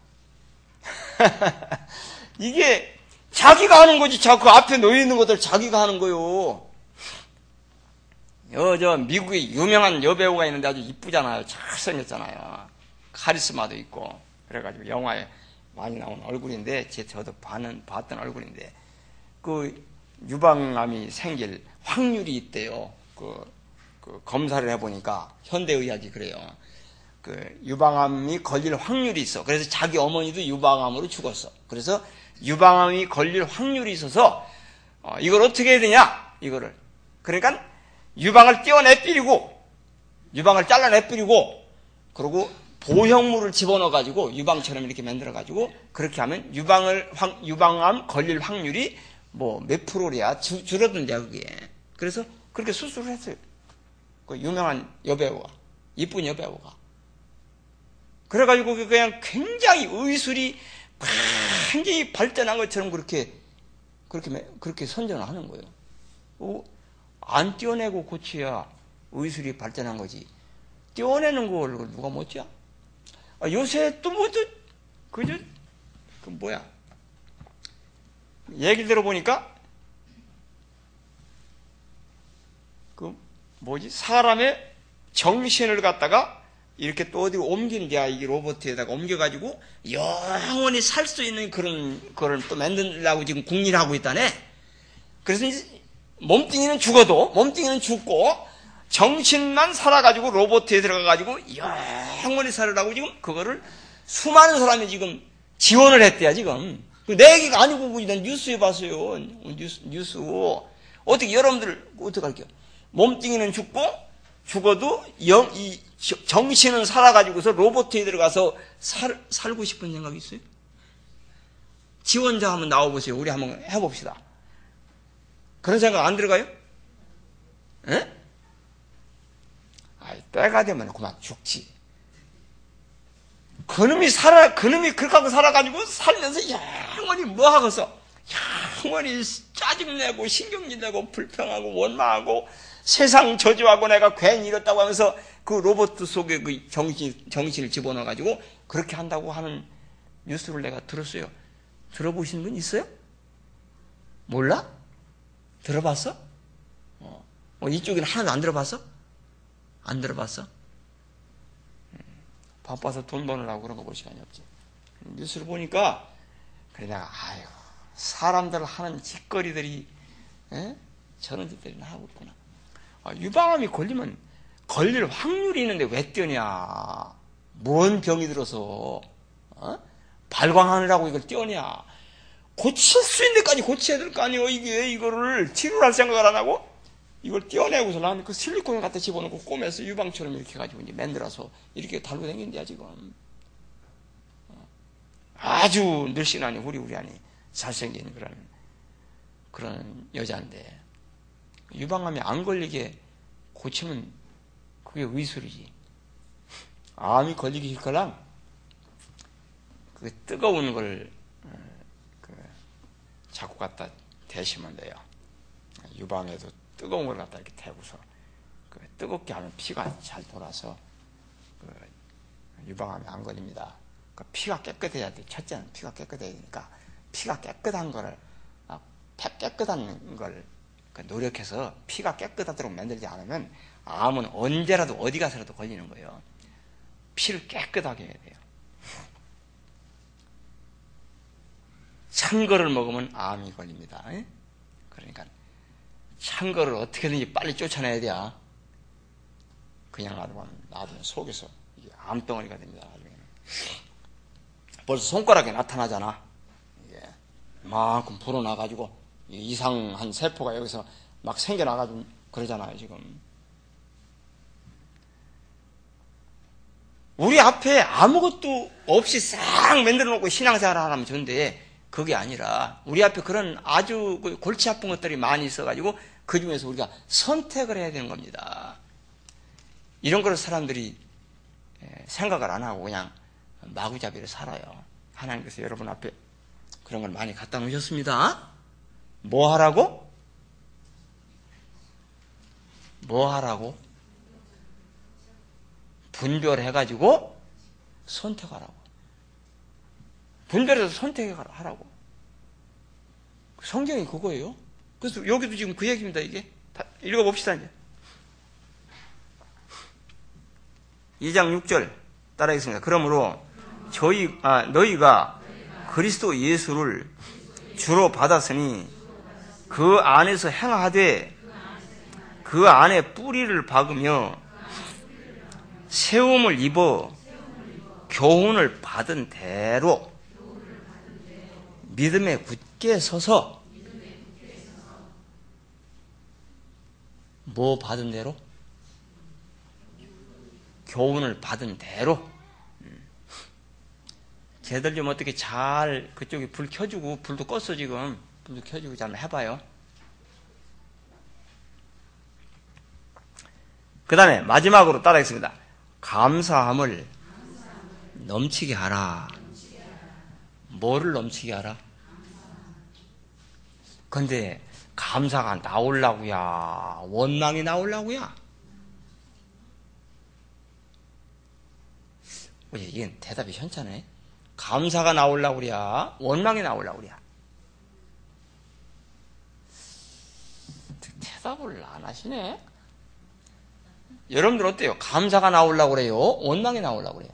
이게 자기가 하는 거지. 그 앞에 놓여있는 것들 자기가 하는 거요. 저 미국에 유명한 여배우가 있는데 아주 이쁘잖아요. 잘생겼잖아요. 카리스마도 있고 그래가지고 영화에 많이 나온 얼굴인데 저도 봤던 얼굴인데 그 유방암이 생길 확률이 있대요. 그 검사를 해보니까 현대의학이 그래요. 그 유방암이 걸릴 확률이 있어. 그래서 자기 어머니도 유방암으로 죽었어. 그래서 유방암이 걸릴 확률이 있어서 이걸 어떻게 해야 되냐? 이거를 그러니까 유방을 떼어내버리고 유방을 잘라내버리고 그리고 보형물을 집어넣어가지고 유방처럼 이렇게 만들어가지고 그렇게 하면 유방암 걸릴 확률이 뭐 몇 프로래야 줄어든대 그게. 그래서 그렇게 수술을 했어요. 그 유명한 여배우가 이쁜 여배우가. 그래가지고 그냥 굉장히 의술이 굉장히 발전한 것처럼 그렇게 선전을 하는 거예요. 안 떼어내고 고쳐야 의술이 발전한 거지. 떼어내는 걸 누가 못지야? 요새 또 얘기 들어보니까 사람의 정신을 갖다가 이렇게 또 어디 옮긴대야. 이 로봇에다가 옮겨가지고 영원히 살 수 있는 그런 거를 또 만들려고 지금 궁리를 하고 있다네. 그래서 이제 몸뚱이는 죽고 정신만 살아가지고 로봇에 들어가가지고 영원히 살으라고 지금 그거를 수많은 사람이 지금 지원을 했대요 지금. 내 얘기가 아니고 그냥 뉴스에 봤어요. 뉴스. 어떻게 여러분들 어떻게 할게요? 몸뚱이는 죽어도 이 정신은 살아가지고서 로봇에 들어가서 살고 싶은 생각이 있어요? 지원자 한번 나와보세요. 우리 한번 해봅시다. 그런 생각 안 들어가요? 에? 때가 되면 그만 죽지. 그놈이 그렇게 하고 살아가지고 살면서 영원히 뭐 하겠어? 영원히 짜증내고 신경질내고 불평하고 원망하고 세상 저주하고 내가 괜히 이렇다고 하면서 그 로봇 속에 그 정신을 집어넣어가지고 그렇게 한다고 하는 뉴스를 내가 들었어요. 들어보신 분 있어요? 몰라? 들어봤어? 이쪽에는 하나도 안 들어봤어? 안 들어봤어? 바빠서 돈 버느라고 그런 거 볼 시간이 없지. 뉴스를 보니까 그래 내가 사람들 하는 짓거리들이 저런 짓들이나 하고 있구나. 유방암이 걸릴 확률이 있는데 왜 떼냐? 뭔 병이 들어서 발광하느라고 이걸 떼냐? 고칠 수 있는 데까지 고쳐야 될 거 아니에요. 이거를 치료를 할 생각을 안 하고 이걸 떼어내고서 나는 그 실리콘을 갖다 집어넣고 꼬매서 유방처럼 이렇게 해가지고 이제 만들어서 이렇게 달고 다니는데야 지금. 아주 늘씬하니 후리후리하니 잘생긴 그런 여자인데 유방암이 안 걸리게 고치면 그게 의술이지. 암이 걸리기 싫거나 그 뜨거운 걸 자꾸 갖다 대시면 돼요. 유방에도 뜨거운 걸 갖다 이렇게 대고서 뜨겁게 하면 피가 잘 돌아서 유방암이 안 걸립니다. 피가 깨끗해야 돼. 첫째는 피가 깨끗해야 되니까 피가 깨끗한 거를 깨끗한 걸 노력해서 피가 깨끗하도록 만들지 않으면 암은 언제라도 어디 가서라도 걸리는 거예요. 피를 깨끗하게 해야 돼요. 찬 거를 먹으면 암이 걸립니다. 그러니까 찬 거를 어떻게든지 빨리 쫓아내야 돼. 그냥 놔두면 속에서 이게 암덩어리가 됩니다. 나중에는. 벌써 손가락에 나타나잖아. 이게 이만큼 불어나가지고 이상한 세포가 여기서 막 생겨나가지고 그러잖아요, 지금. 우리 앞에 아무것도 없이 싹 만들어 놓고 신앙생활을 하면 좋은데, 그게 아니라 우리 앞에 그런 아주 골치 아픈 것들이 많이 있어가지고 그 중에서 우리가 선택을 해야 되는 겁니다. 이런 걸 사람들이 생각을 안 하고 그냥 마구잡이로 살아요. 하나님께서 여러분 앞에 그런 걸 많이 갖다 놓으셨습니다. 뭐 하라고? 뭐 하라고? 분별해가지고 선택하라고. 분별해서 선택하라고. 성경이 그거예요. 그래서 여기도 지금 그 얘기입니다, 이게. 다 읽어봅시다, 이제. 2장 6절 따라하겠습니다. 그러므로 너희가 그리스도 예수를 주로 받았으니 그 안에서 행하되 그 안에 뿌리를 박으며 세움을 입어 교훈을 받은 대로 믿음에 굳게 서서 뭐 받은 대로? 교훈을 받은 대로. 쟤들 좀 어떻게 잘 그쪽에 불 켜주고, 불도 껐어 지금. 불도 켜주고 잘 해봐요. 그 다음에 마지막으로 따라하겠습니다. 감사함을 넘치게 하라. 뭐를 넘치게 하라? 근데 감사가 나오려고야? 원망이 나오려고야? 이건 대답이 현찮네. 감사가 나오려고 그래야? 원망이 나오려고 그래야? 대답을 안 하시네? 여러분들 어때요? 감사가 나오려고 그래요? 원망이 나오려고 그래요?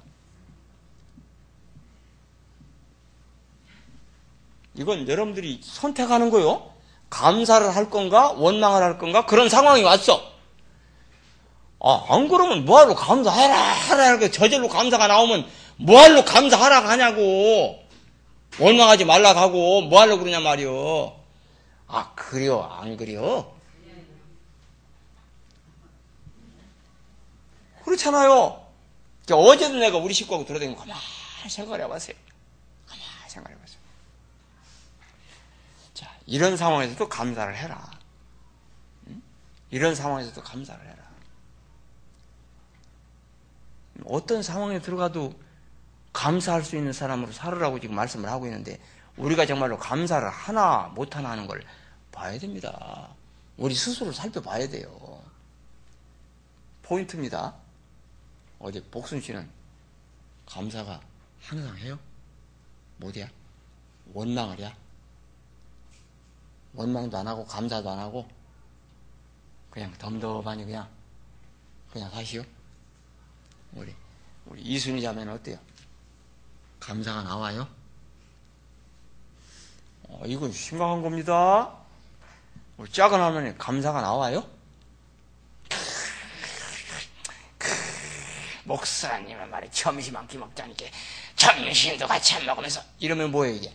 이건 여러분들이 선택하는 거요. 감사를 할 건가? 원망을 할 건가? 그런 상황이 왔어. 안 그러면 뭐하러 감사해라 하라. 저절로 감사가 나오면 뭐하러 감사하라 하냐고. 원망하지 말라 하고 뭐하러 그러냐 말이요. 그래요? 안 그래요? 그렇잖아요. 어제도 내가 우리 식구하고 돌아다니고 가만히 생각을 해봤어요. 가만히 생각을 해봤어요. 자, 이런 상황에서도 감사를 해라. 이런 상황에서도 감사를 해라. 어떤 상황에 들어가도 감사할 수 있는 사람으로 살으라고 지금 말씀을 하고 있는데, 우리가 정말로 감사를 하나 못하나 하는 걸 봐야 됩니다. 우리 스스로를 살펴봐야 돼요. 포인트입니다. 어제 복순 씨는 감사가 항상 해요? 못이야? 원망을 해야? 원망도 안 하고 감사도 안 하고 그냥 덤덤하니 그냥 사시오? 우리 이순희 자매는 어때요? 감사가 나와요? 이건 심각한 겁니다. 우리 작은 할머니 감사가 나와요? 목사님은 말이야, 점심 한 끼 먹자니까 점심도 같이 안 먹으면서 이러면 뭐예요 이게?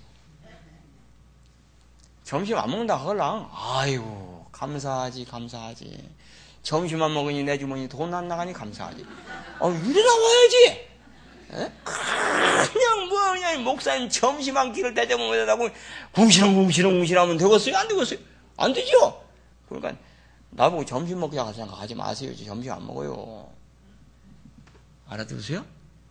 점심 안 먹는다 하걸랑 아이고 감사하지. 점심 안 먹으니 내 주머니 돈 안 나가니 감사하지. 이래 나와야지. 그냥 목사님 점심 한 끼를 대접하고 궁시렁궁시렁하면 되겠어요? 안 되겠어요? 안 되죠? 그러니까 나보고 점심 먹자 생각하지 마세요. 점심 안 먹어요. 알아들으세요?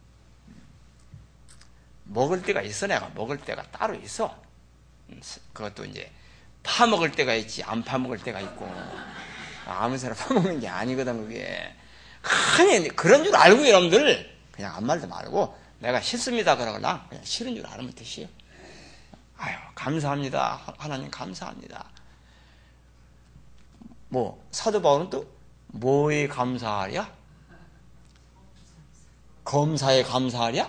먹을 때가 있어. 내가 먹을 때가 따로 있어. 그것도 이제 파먹을 때가 있지 안 파먹을 때가 있고, 아무 사람 파먹는 게 아니거든 그게. 그런 줄 알고 여러분들 그냥 아무 말도 말고 내가 싫습니다 그러거나 그냥 싫은 줄 알면 되시오. 감사합니다. 하나님 감사합니다. 사도 바울은 또 뭐에 감사하랴? 검사에 감사하랴?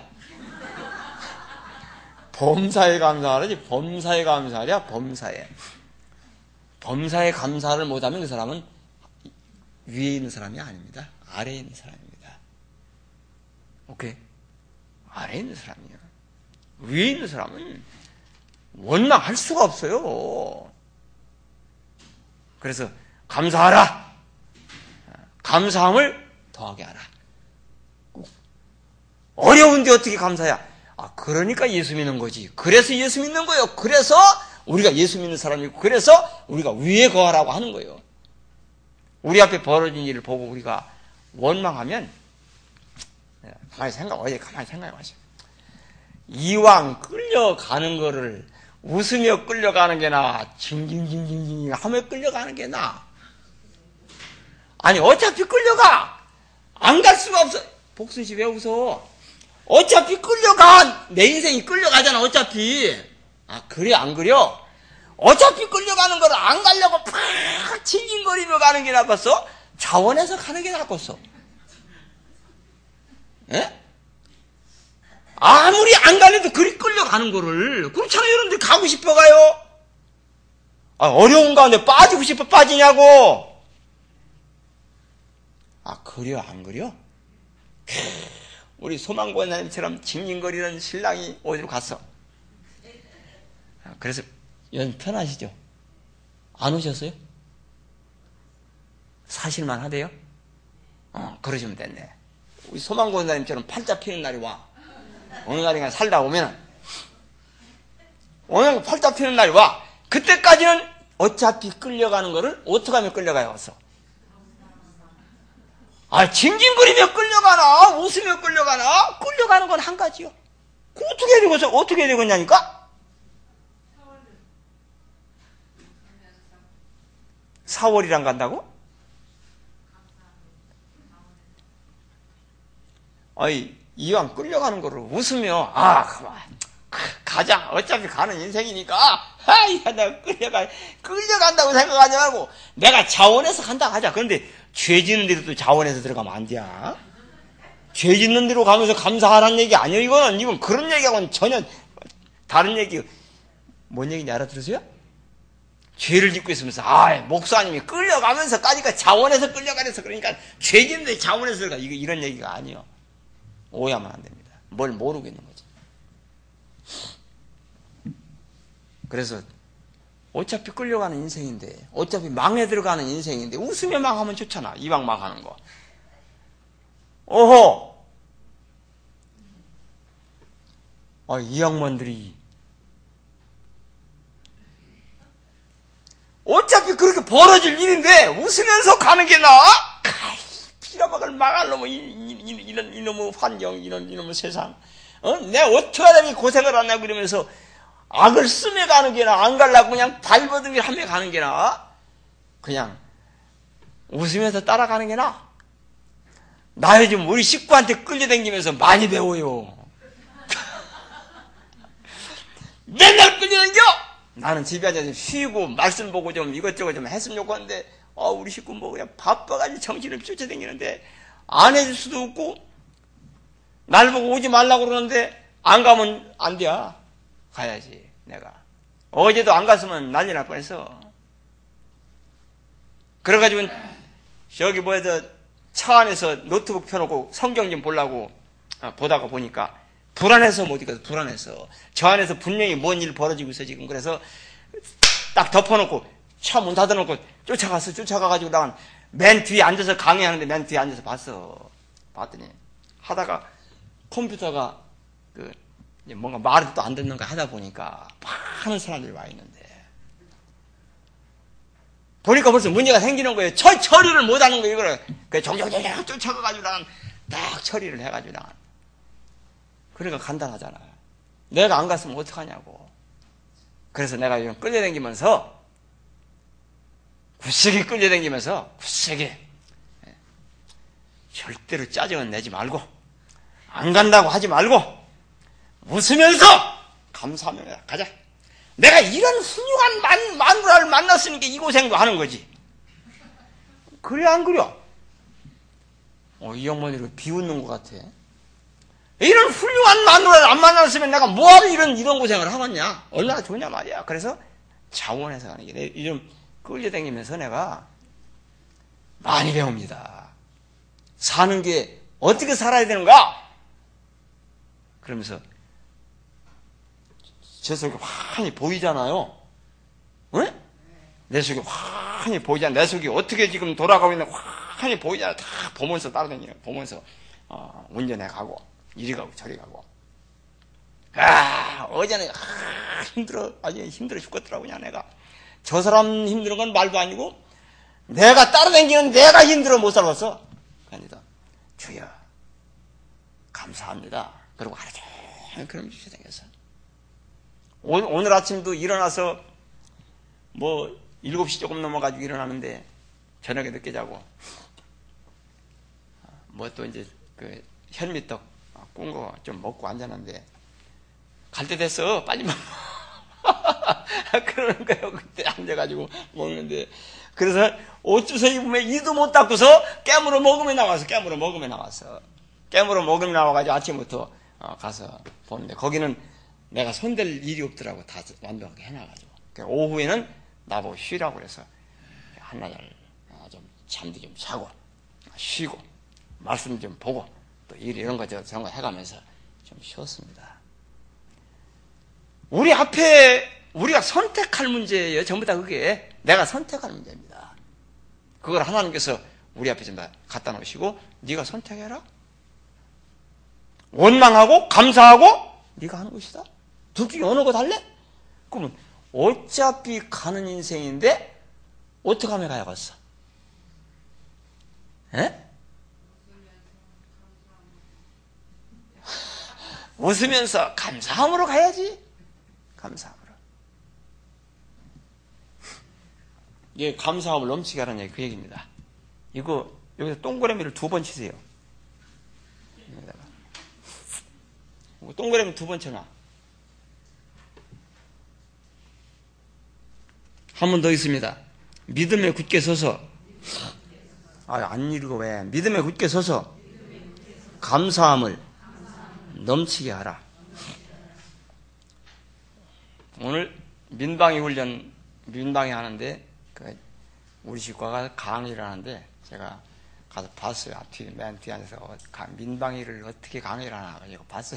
범사에 감사하랴지. 범사에 감사하랴? 범사에. 범사에 감사를 못하면 그 사람은 위에 있는 사람이 아닙니다. 아래에 있는 사람입니다. 오케이? 아래에 있는 사람이에요. 위에 있는 사람은 원망할 수가 없어요. 그래서 감사하라. 감사함을 더하게 하라. 어려운데 어떻게 감사야? 그러니까 예수 믿는 거지. 그래서 예수 믿는 거예요. 그래서 우리가 예수 믿는 사람이고, 그래서 우리가 위에 거하라고 하는 거예요. 우리 앞에 벌어진 일을 보고 우리가 원망하면, 가만히 생각해 보세요. 이왕 끌려가는 거를 웃으며 끌려가는 게 나아, 징징징징징 하며 끌려가는 게 나아. 아니, 어차피 끌려가! 안 갈 수가 없어! 복순 씨 왜 웃어? 어차피 끌려가! 내 인생이 끌려가잖아, 어차피. 그래, 안 그려? 어차피 끌려가는 거를 안 가려고 팍 징징거리며 가는 게 낫겠어? 자원해서 가는 게 낫겠어. 예? 아무리 안 가려도 그리 끌려가는 거를. 그렇잖아요, 여러분들 가고 싶어 가요? 어려운 가운데 빠지고 싶어 빠지냐고? 그려, 안 그려? 우리 소망권사님처럼 징징거리는 신랑이 어디로 갔어? 그래서 편하시죠? 안 오셨어요? 사실만 하대요? 그러시면 됐네. 우리 소망권사님처럼 팔자 피는 날이 와. 어느 날인가 살다 오면 오늘 팔자 피는 날이 와. 그때까지는 어차피 끌려가는 거를 어떻게 하면 끌려가요? 징징거리며 끌려가나 웃으며 끌려가나 끌려가는 건 한 가지요. 그 어떻게 해야 되겠냐니까? 4월이랑 간다고? 이왕 끌려가는 거를 웃으며 가자. 어차피 가는 인생이니까 내가 끌려간다고 생각하지 말고 내가 자원해서 간다 하자. 그런데 죄 짓는 데도 또 자원해서 들어가면 안 돼. 죄 짓는 데로 가면서 감사하라는 얘기 아니에요. 이건 그런 얘기하고는 전혀 다른 얘기. 뭔 얘기인지 알아들으세요? 죄를 짓고 있으면서 목사님이 끌려가면서까지가 자원해서 끌려가면서 그러니까 죄 짓는 데 자원해서 들어가. 이런 얘기가 아니에요. 오해하면 안 됩니다. 뭘 모르고 있는 거지. 그래서 어차피 끌려가는 인생인데, 어차피 망해 들어가는 인생인데 웃으며 망하면 좋잖아. 이왕 망하는 거. 이 양반들이 어차피 그렇게 벌어질 일인데 웃으면서 가는 게 나아? 피라박을 망할 놈의 이놈의 환경, 이놈의 세상. 내가 어떻게 하려면 고생을 하냐고 그러면서 악을 쓰며 가는 게 나아? 안 가려고 그냥 발버둥이 하며 가는 게 나아? 그냥 웃으면서 따라가는 게 나아? 나 요즘 우리 식구한테 끌려다니면서 많이 배워요. 맨날 끌려다녀! 나는 집에 앉아서 쉬고 말씀 보고 좀 이것저것 좀 했으면 좋겠는데 우리 식구 그냥 바빠가지고 정신을 쫓아다니는데 안 해줄 수도 없고 날 보고 오지 말라고 그러는데 안 가면 안 돼. 가야지. 내가 어제도 안 갔으면 난리 날 뻔했어. 그래가지고 저기 차 안에서 노트북 펴놓고 성경 좀 보려고 보다가 보니까 불안해서 못 읽어서 불안해서 저 안에서 분명히 뭔 일 벌어지고 있어 지금. 그래서 딱 덮어놓고 차 문 닫아놓고 쫓아가가지고 난 맨 뒤에 앉아서 강의하는데 맨 뒤에 앉아서 봤더니 하다가 컴퓨터가 뭔가 말을 또 안 듣는 거 하다 보니까 많은 사람들이 와 있는데 보니까 벌써 문제가 생기는 거예요. 처리를 못하는 거예요. 이거를 정정정정 쫓아가가지고 난 딱 처리를 해가지고 난 그러니까 간단하잖아요. 내가 안 갔으면 어떡하냐고. 그래서 내가 이런 끌려다니면서 구석에 끌려다니면서 구석에 절대로 짜증은 내지 말고 안 간다고 하지 말고 웃으면서 감사하며 가자. 내가 이런 훌륭한 마누라를 만났으니까 이 고생도 하는 거지. 그래 안 그래? 이 양반이 비웃는 것 같아. 이런 훌륭한 마누라를 안 만났으면 내가 뭐하러 이런 고생을 하겠냐? 얼마나 좋냐 말이야. 그래서 자원해서 가는 게 요즘 끌려다니면서 내가 많이 배웁니다. 사는 게 어떻게 살아야 되는가? 그러면서 제 속에 환히 보이잖아요. 응? 내 속에 환히 보이잖아. 내 속이 어떻게 지금 돌아가고 있는 환히 보이잖아. 다 보면서 따라다녀요. 보면서 운전해 가고 이리 가고 저리 가고. 어제는 힘들어. 아주 힘들어 죽겠더라고 그냥 내가. 저 사람 힘든 건 말도 아니고 내가 따라다니는 내가 힘들어 못 살았어. 그러니까 주여 감사합니다. 그리고 하루 종일 그런 짓이 생겼어. 오늘 아침도 일어나서 7시 조금 넘어가지고 일어나는데 저녁에 늦게 자고 또 이제 그 현미떡 구운 거 좀 먹고 앉았는데 갈 때 됐어. 빨리 먹어. 그러는 거예요. 그때 앉아가지고 먹는데. 그래서 옷주서 입으면 이도 못 닦고서 깨물어 먹으면 나와서 깨물어 먹으면 나와가지고 아침부터 가서 보는데 거기는 내가 손댈 일이 없더라고. 다 완벽하게 해놔가지고. 오후에는 나보고 쉬라고 그래서 한나절 좀 잠도 좀 자고 쉬고 말씀 좀 보고 또 이런 거 저런 거 해가면서 좀 쉬었습니다. 우리 앞에 우리가 선택할 문제예요. 전부 다 그게 내가 선택할 문제입니다. 그걸 하나님께서 우리 앞에 좀 갖다 놓으시고 네가 선택해라. 원망하고 감사하고 네가 하는 것이다. 둘 중에 어느 거 달래? 그러면 어차피 가는 인생인데 어떻게 하면 가야겠어? 에? 웃으면서 감사함으로 가야지. 감사함으로. 이게 감사함을 넘치게 하라는 얘기, 그 얘기입니다. 이거 여기서 동그라미를 2번 치세요. 여기다가 동그라미 2번 쳐놔. 한 번 더 있습니다. 믿음에 굳게 서서 안 읽어 왜? 믿음에 굳게 서서 감사함을 넘치게 하라. 오늘 민방위 훈련 민방위 하는데 우리 집과가 강의를 하는데 제가 가서 봤어요. 맨 뒤에 앉아서 민방위를 어떻게 강의를 하나 가지고 봤어요.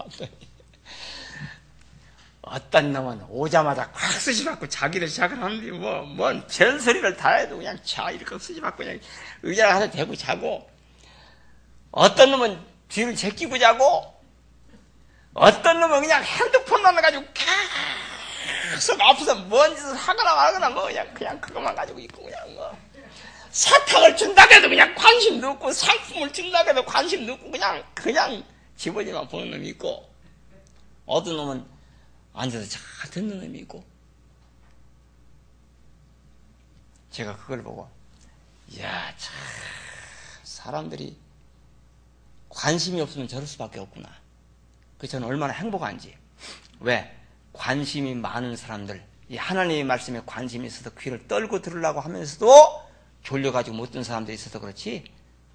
어떤 놈은 오자마자 콱 쓰지받고 자기를 시작을 하는데 뭔 전소리를 다 해도 그냥 이렇게 쓰지받고 그냥 의자 하나 대고 자고, 어떤 놈은 뒤를 제끼고 자고, 어떤 놈은 그냥 핸드폰만 가지고 계속 앞에서 뭔 짓을 하거나 말거나 그냥 그것만 가지고 있고, 그냥 사탕을 준다고 해도 그냥 관심도 없고, 상품을 준다고 해도 관심도 없고, 그냥 집어지만 보는 놈이 있고, 어떤 놈은 앉아서 잘 듣는 놈이 있고. 제가 그걸 보고 이야, 참 사람들이 관심이 없으면 저럴 수밖에 없구나. 저는 얼마나 행복한지. 왜? 관심이 많은 사람들, 이 하나님의 말씀에 관심이 있어서 귀를 떨고 들으려고 하면서도 졸려가지고 못 듣는 사람들이 있어서 그렇지,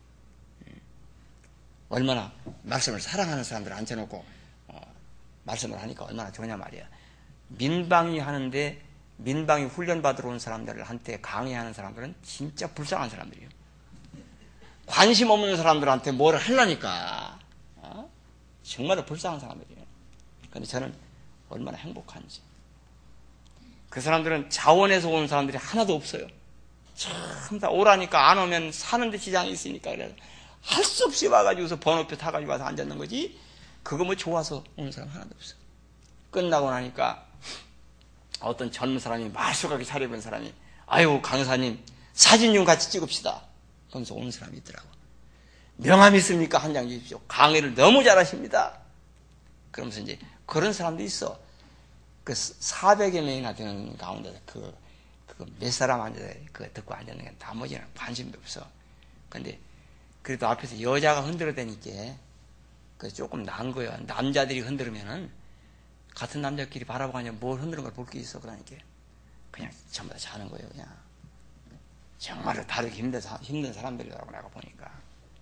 얼마나 말씀을 사랑하는 사람들을 앉혀놓고 말씀을 하니까 얼마나 좋냐 말이야. 민방위 하는데 민방위 훈련 받으러 온 사람들한테 강의하는 사람들은 진짜 불쌍한 사람들이에요. 관심 없는 사람들한테 뭘 하려니까 정말로 불쌍한 사람들이에요. 그런데 저는 얼마나 행복한지. 그 사람들은 자원에서 온 사람들이 하나도 없어요. 참 다 오라니까 안 오면 사는데 지장이 있으니까 그래서 할 수 없이 와가지고서 번호표 타가지고 와서 앉았는 거지, 그거 좋아서 오는 사람 하나도 없어. 끝나고 나니까 어떤 젊은 사람이 말쑥하게 차려입은 사람이, 아유 강사님 사진 좀 같이 찍읍시다 그러면서 오는 사람이 있더라고. 명함 있습니까? 한 장 주십시오. 강의를 너무 잘하십니다. 그러면서 이제 그런 사람도 있어. 400여 명이나 되는 가운데 그 몇 사람 앉아서 듣고 앉았는 게 나머지는 관심도 없어. 근데 그래도 앞에서 여자가 흔들어대니까 조금 나은 거야. 남자들이 흔들으면은 같은 남자끼리 바라보고 그냥 뭘 흔드는 걸 볼 게 있어. 그러니까 그냥 전부 다 자는 거예요. 그냥 정말로 다르게 힘든 사람들이라고 내가 보니까.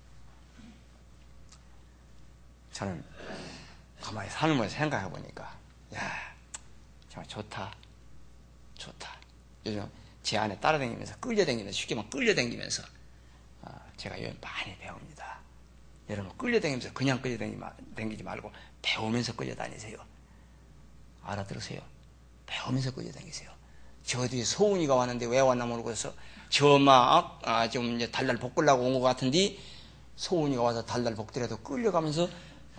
저는 가만히 삶을 생각해 보니까 야, 정말 좋다. 요즘 제 안에 따라다니면서 끌려다니면서 쉽게 말하면 끌려다니면서 제가 많이 배웁니다. 여러분 끌려다니면서 그냥 끌려다니지 말고 배우면서 끌려다니세요. 알아들으세요. 배우면서 끌려다니세요. 저 뒤에 소은이가 왔는데 왜 왔나 모르겠어. 저 엄마 좀 이제 달달 볶으려고 온 것 같은데 소은이가 와서 달달 볶더라도 끌려가면서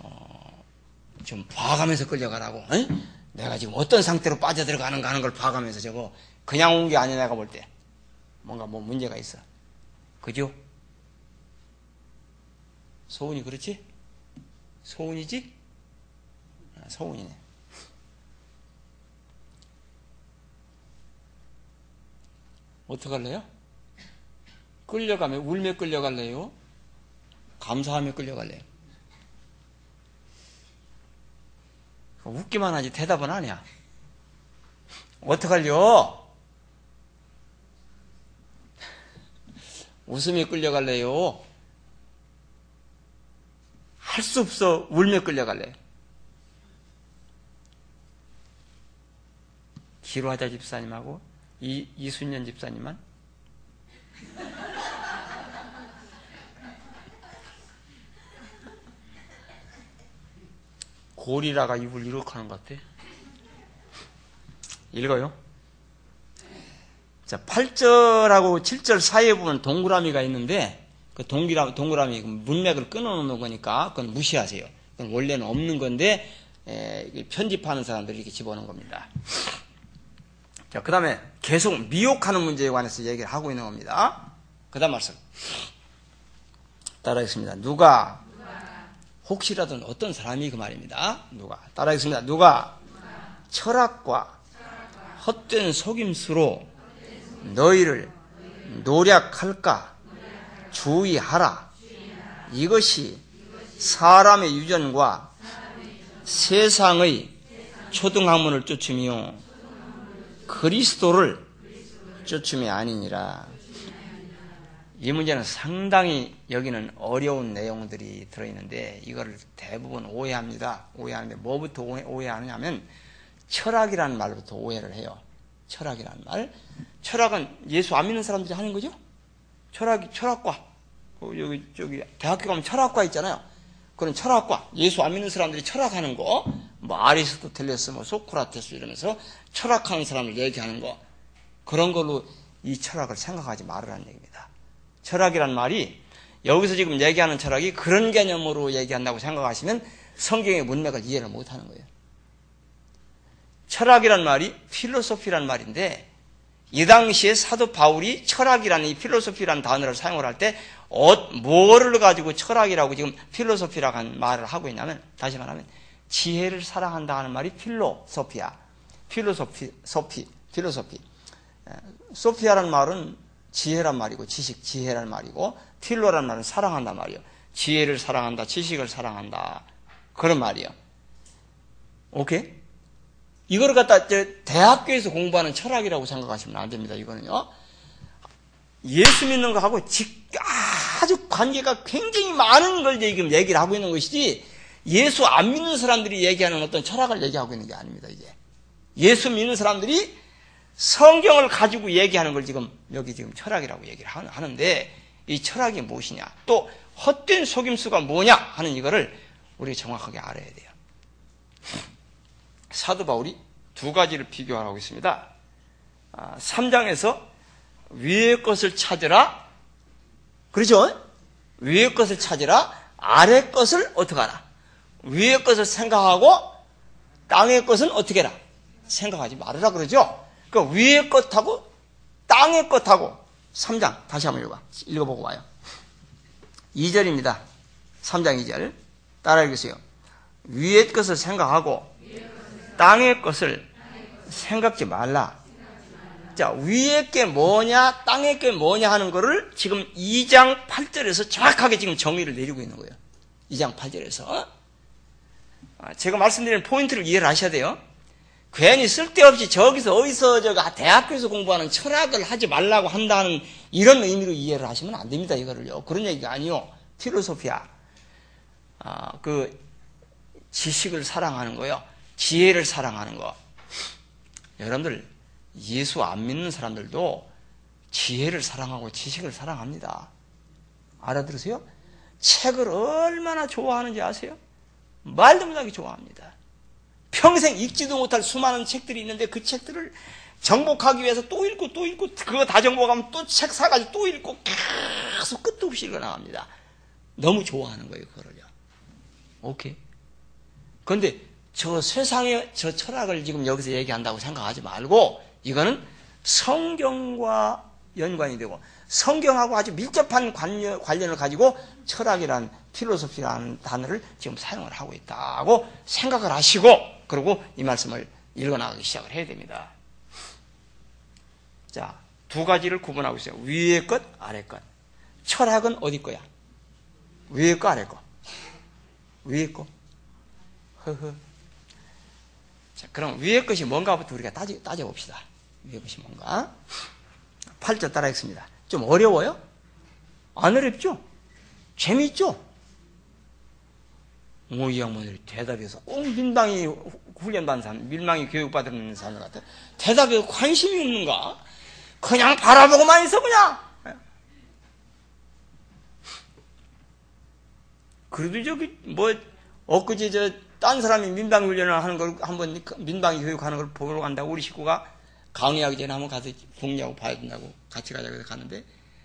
좀 봐가면서 끌려가라고. 에? 내가 지금 어떤 상태로 빠져들어가는가 하는 걸 봐가면서 저거 그냥 온 게 아니야. 내가 볼 때 뭔가 문제가 있어. 그죠? 소은이 그렇지? 소은이지? 소은이네. 어떡할래요? 끌려가면 울며 끌려갈래요? 감사하며 끌려갈래요? 웃기만 하지 대답은 아니야. 어떡할려? 웃으며 끌려갈래요? 할 수 없어. 울며 끌려갈래요? 기로하자 집사님하고 이순년 집사님만? 고리라가 입을 이렇게 하는 것 같아. 읽어요. 자, 8절하고 7절 사이에 보면 동그라미가 있는데 그 동그라미 문맥을 끊어놓는 거니까 그건 무시하세요. 그건 원래는 없는 건데 편집하는 사람들이 이렇게 집어넣은 겁니다. 자, 그 다음에 계속 미혹하는 문제에 관해서 얘기를 하고 있는 겁니다. 그 다음 말씀 따라하겠습니다. 누가 혹시라도 어떤 사람이 그 말입니다. 누가 따라하겠습니다. 누가 철학과 헛된 속임수로 너희를 노략할까 주의하라. 이것이 사람의 유전과 세상의 초등학문을 쫓으며 그리스도를 쫓음이 아니니라. 이 문제는 상당히 여기는 어려운 내용들이 들어있는데 이거를 대부분 오해합니다. 오해하는데 뭐부터 오해하느냐면 철학이라는 말부터 오해를 해요. 철학이라는 말. 철학은 예수 안 믿는 사람들이 하는 거죠? 철학과. 저기 대학교 가면 철학과 있잖아요. 그런 철학과. 예수 안 믿는 사람들이 철학하는 거. 뭐 아리스토텔레스, 소크라테스 이러면서 철학하는 사람을 얘기하는 거. 그런 걸로 이 철학을 생각하지 말으라는 얘기입니다. 철학이란 말이 여기서 지금 얘기하는 철학이 그런 개념으로 얘기한다고 생각하시면 성경의 문맥을 이해를 못하는 거예요. 철학이란 말이 필로소피란 말인데 이 당시에 사도 바울이 철학이라는 이 필로소피라는 단어를 사용을 할 때 뭐를 가지고 철학이라고 지금 필로소피라고 한 말을 하고 있냐면 다시 말하면 지혜를 사랑한다 하는 말이 필로소피야. 필로소피. 소피아라는 말은 지혜란 말이고 지식, 지혜란 말이고 필로라는 말은 사랑한다 말이요. 지혜를 사랑한다, 지식을 사랑한다. 그런 말이요. 오케이? 이거를 갖다 대학교에서 공부하는 철학이라고 생각하시면 안 됩니다. 이거는요. 예수 믿는 거하고 아주 관계가 굉장히 많은 걸 지금 얘기를 하고 있는 것이지 예수 안 믿는 사람들이 얘기하는 어떤 철학을 얘기하고 있는 게 아닙니다. 이게 예수 믿는 사람들이 성경을 가지고 얘기하는 걸 여기 지금 철학이라고 얘기를 하는데 이 철학이 무엇이냐 또 헛된 속임수가 뭐냐 하는 이거를 우리가 정확하게 알아야 돼요. 사도 바울이 두 가지를 비교하고 있습니다. 3장에서 위의 것을 찾으라. 그렇죠? 위의 것을 찾으라. 아래 것을 어떻게 하라. 위의 것을 생각하고 땅의 것은 어떻게 해라. 생각하지 말으라 그러죠. 그 위의 것하고 땅의 것하고 3장 다시 한번 읽어보고 와요. 2절입니다. 3장 2절 따라 읽으세요. 위의 것을 생각하고 땅의 것을 생각지 말라. 자, 위의 게 뭐냐 땅의 게 뭐냐 하는 거를 지금 2장 8절에서 정확하게 지금 정의를 내리고 있는 거예요. 2장 8절에서 제가 말씀드리는 포인트를 이해를 하셔야 돼요. 괜히 쓸데없이 저기서 어디서 대학교에서 공부하는 철학을 하지 말라고 한다는 이런 의미로 이해를 하시면 안 됩니다. 이거를요. 그런 얘기가 아니요. 필로소피아. 그 지식을 사랑하는 거요. 지혜를 사랑하는 거. 여러분들 예수 안 믿는 사람들도 지혜를 사랑하고 지식을 사랑합니다. 알아들으세요? 책을 얼마나 좋아하는지 아세요? 말도 못하게 좋아합니다. 평생 읽지도 못할 수많은 책들이 있는데 그 책들을 정복하기 위해서 또 읽고 또 읽고 그거 다 정복하면 또 책 사가지고 또 읽고 계속 끝도 없이 읽어나갑니다. 너무 좋아하는 거예요, 그거를요. 오케이. 그런데 저 세상의 저 철학을 지금 여기서 얘기한다고 생각하지 말고 이거는 성경과 연관이 되고 성경하고 아주 밀접한 관련을 가지고 철학이란 필로소피라는 단어를 지금 사용을 하고 있다고 생각을 하시고 그리고 이 말씀을 읽어나가기 시작을 해야 됩니다. 자, 두 가지를 구분하고 있어요. 위의 것, 아래 것. 철학은 어디 거야? 위의 거, 아래 거? 위의 거. 허허. 자, 그럼 위의 것이 뭔가부터 우리가 따져봅시다. 위의 것이 뭔가? 8절 따라 읽습니다. 좀 어려워요? 안 어렵죠? 재미있죠? 이 양반들이 대답해서 꼭 민방위 훈련받는 사람, 민방위 교육받는 사람 같아. 대답에 관심이 없는가? 그냥 바라보고만 있어, 그냥. 그래도 엊그제 딴 사람이 민방위 훈련을 하는 걸 한번 민방위 교육하는 걸 보러 간다고 우리 식구가 강의하기 전에 한번 가서 복리하고 봐야 된다고 같이 가자고 해서 갔는데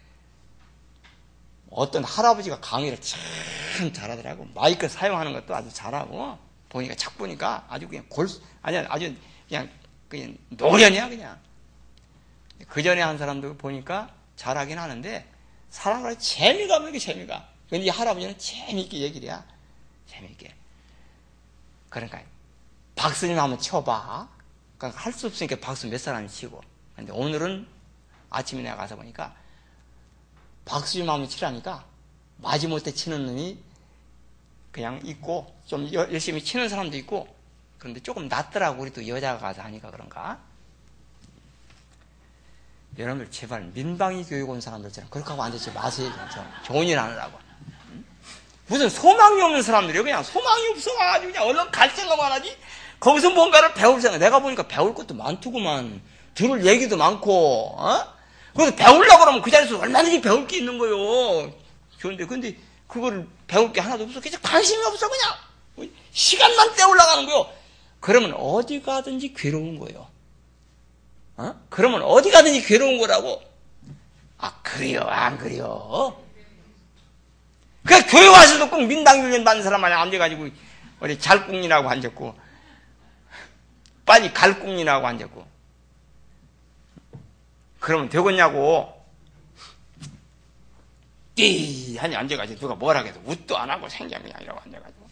어떤 할아버지가 강의를 참 잘하더라고. 마이크 사용하는 것도 아주 잘하고 보니까 착 보니까 아주 그냥 아주 그냥 노련이야 그냥. 그 전에 한 사람도 보니까 잘하긴 하는데 사람을 재미가 없는 게 재미가. 근데 이 할아버지는 재미있게 얘기를 해야 재미있게. 그러니까 박수님 한번 쳐봐. 그러니까 할 수 없으니까 박수 몇 사람이 치고. 근데 오늘은 아침에 내가 가서 보니까 박수 좀 한번 치라니까 마지못해 치는 놈이 그냥 있고 좀 열심히 치는 사람도 있고 그런데 조금 낫더라고. 우리 또 여자가 가서 하니까 그런가? 여러분들 제발 민방위 교육 온 사람들처럼 그렇게 하고 앉아있지 마세요. 좋은 일 하느라고. 무슨 소망이 없는 사람들이요. 그냥 소망이 없어가지고 그냥 얼른 갈 생각만 하지. 거기서 뭔가를 배울 생각. 내가 보니까 배울 것도 많더구만. 들을 얘기도 많고. 그래서 배우려고 그러면 그 자리에서 얼마든지 배울 게 있는 거요. 좋은데 근데 그거를 배울 게 하나도 없어. 그냥 관심이 없어 그냥. 시간만 때우려고 거요. 그러면 어디 가든지 괴로운 거요. 그러면 어디 가든지 괴로운 거라고. 아 그래요? 안 그래요? 그 교회 와서도 꼭 민방위훈련 받는 사람 마냥 앉아가지고 어디 잘국리라고 앉았고 빨리 갈국리라고 앉았고 그러면 되겠냐고. 띠 하니 앉아가지고 누가 뭐라 해도 웃도 안 하고 생장이 아니라고 앉아가지고.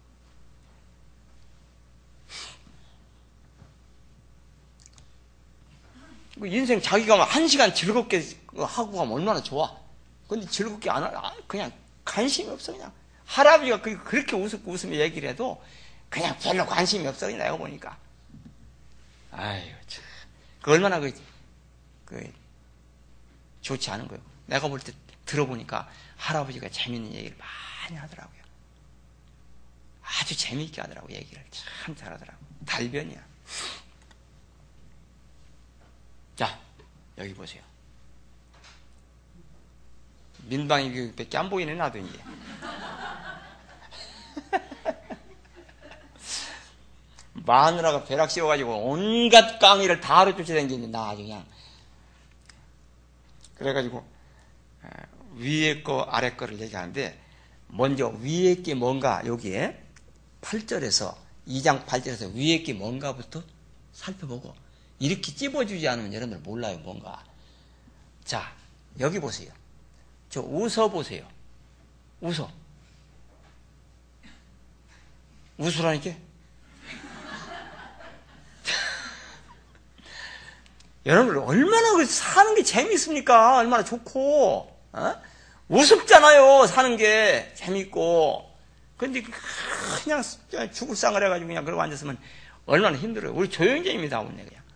인생 자기가 1시간 즐겁게 하고 가면 얼마나 좋아. 근데 즐겁게 안 하, 그냥 관심이 없어 그냥. 할아버지가 그렇게 웃으며 얘기를 해도 그냥 별로 관심이 없어 그냥 내가 보니까. 아이고 참. 그 얼마나 좋지 않은 거예요. 내가 볼 때 들어보니까 할아버지가 재밌는 얘기를 많이 하더라고요. 아주 재미있게 하더라고 얘기를. 참 잘하더라고. 달변이야. 자, 여기 보세요. 민방위 교육밖에 안 보이네, 나도 이제. 마누라가 벼락 씌워가지고 온갖 강의를 다 하루 쫓아다니는데 나 아주 그냥. 그래가지고, 위에 거, 아래 거를 얘기하는데, 먼저 위에 게 뭔가, 여기에 8절에서, 2장 8절에서 위에 게 뭔가부터 살펴보고, 이렇게 찝어주지 않으면 여러분들 몰라요, 뭔가. 자, 여기 보세요. 저 웃어 보세요. 웃어. 웃으라니까? 여러분들 얼마나 사는 게 재밌습니까? 얼마나 좋고, 우습잖아요, 사는 게 재밌고. 근데 그냥 죽을 상을 해가지고 그냥 그러고 앉았으면 얼마나 힘들어요. 우리 조영재입니다, 오늘 그냥.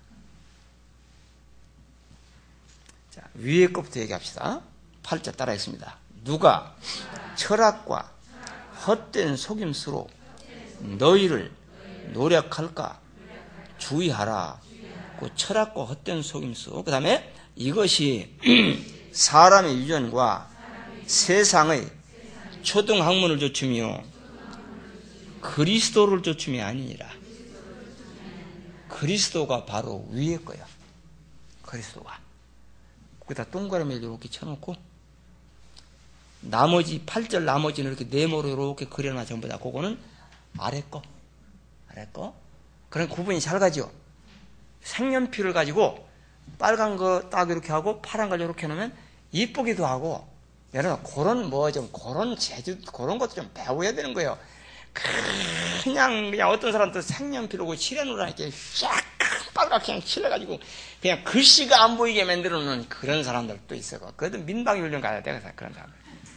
자, 위에 것부터 얘기합시다. 8절 따라 했습니다. 누가 철학과 헛된 속임수로 너희를 노력할까? 주의하라. 그 철학과 헛된 속임수. 그 다음에 이것이 사람의 유전과 세상의 초등학문을 좇으며 그리스도를 좇음이 아니니라. 그리스도가 바로 위에 거야. 그리스도가. 거기다 동그라미를 이렇게 쳐놓고 나머지 8절 나머지는 이렇게 네모로 이렇게 그려놔 전부 다. 그거는 아래 거. 아래 거. 그런 구분이 잘 가죠. 색연필을 가지고 빨간 거 딱 이렇게 하고 파란 걸 이렇게 놓으면 이쁘기도 하고, 여러분 그런 그런 재주 그런 것도 좀 배워야 되는 거예요. 그냥 어떤 사람도 색연필로 칠해놓으라니까 샥 빨갛게 그냥 칠해가지고 그냥 글씨가 안 보이게 만들어 놓는 그런 사람들도 있어. 그래도 민방위훈련 가야 돼. 그런 사람들.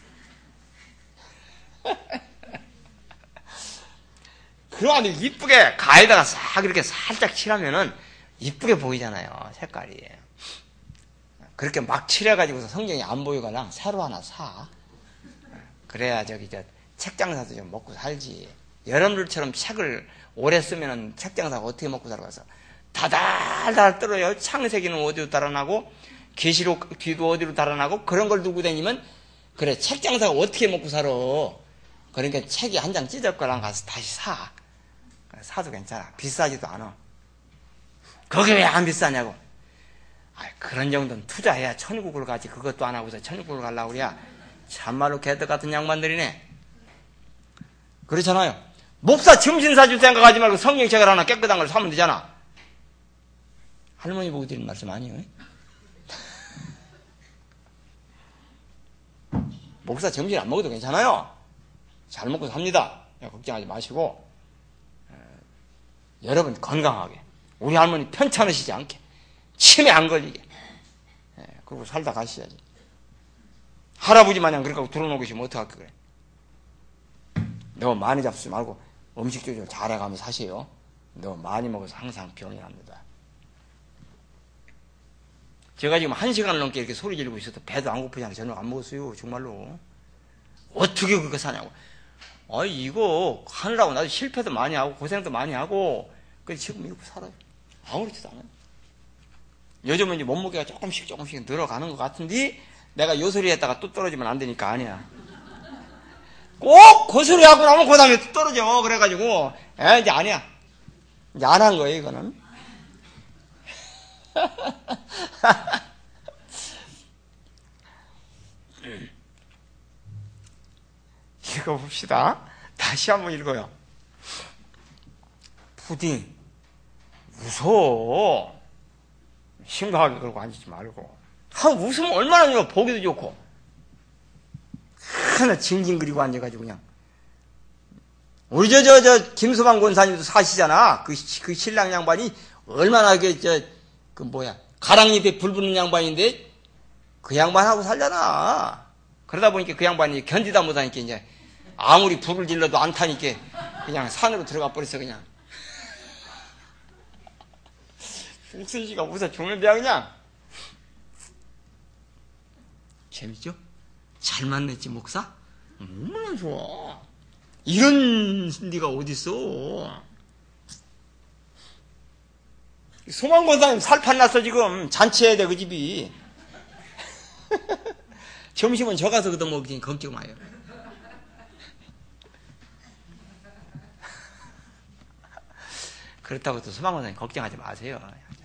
그러면 이쁘게 가에다가 싹 이렇게 살짝 칠하면은 이쁘게 보이잖아요. 색깔이. 그렇게 막 칠해가지고서 성경이 안 보이거나 새로 하나 사. 그래야 책 장사도 좀 먹고 살지. 여러분들처럼 책을 오래 쓰면은 책 장사가 어떻게 먹고 살아가서 다달달 떨어요. 창세기는 어디로 달아나고 계시록 뒤도 어디로 달아나고 그런 걸 두고 다니면 그래 책 장사가 어떻게 먹고 살아. 그러니까 책이 한 장 찢었거나 가서 다시 사. 사도 괜찮아. 비싸지도 않아. 그게 왜 안 비싸냐고. 그런 정도는 투자해야 천국을 가지. 그것도 안 하고서 천국을 가려고 그래야 참말로 개떡 같은 양반들이네. 그렇잖아요. 목사 점심 사줄 생각하지 말고 성경책을 하나 깨끗한 걸 사면 되잖아. 할머니 보고 드리는 말씀 아니에요? 목사 점심 안 먹어도 괜찮아요. 잘 먹고 삽니다. 걱정하지 마시고 여러분 건강하게 우리 할머니 편찮으시지 않게 치매 안 걸리게 그리고 살다 가셔야지. 할아버지 마냥 그렇게 들어놓고 계시면 어떡할까 그래. 너무 많이 잡수지 말고 음식 조절 잘해가며 사세요. 너무 많이 먹어서 항상 병이 납니다. 제가 지금 1시간 넘게 이렇게 소리 지르고 있어도 배도 안 고프잖아요. 저녁 안 먹었어요. 정말로. 어떻게 그거 사냐고. 이거 하느라고 나도 실패도 많이 하고 고생도 많이 하고 근데 지금 이렇게 살아요. 아무렇지도 않아요. 요즘은 이제 몸무게가 조금씩 늘어가는 것 같은데 내가 요 소리 했다가 또 떨어지면 안 되니까 아니야. 꼭 그 소리 하고 나면 그 다음에 또 떨어져. 그래가지고 이제 아니야. 이제 안 한 거예요 이거는. 읽어봅시다. 다시 한번 읽어요. 푸딩 웃어. 심각하게 그러고 앉지 말고. 웃으면 얼마나 좋아. 보기도 좋고. 하나 징징거리고 앉아가지고 그냥. 우리 김수방 권사님도 사시잖아. 그 신랑 양반이 얼마나 가랑잎에 불 붙는 양반인데 그 양반하고 살잖아. 그러다 보니까 그 양반이 견디다 못하니까 이제 아무리 불을 질러도 안 타니까 그냥 산으로 들어가 버렸어 그냥. 옥순씨가 웃어 죽는데야 그냥. 재밌죠? 잘 만났지 목사? 얼마나 좋아. 이런 리가 어딨어. 소망권사님 살판 났어 지금. 잔치해야 돼 그 집이. 점심은 저 가서 얻어먹기 걱정 마요. 그렇다고 또 소망권사님 걱정하지 마세요.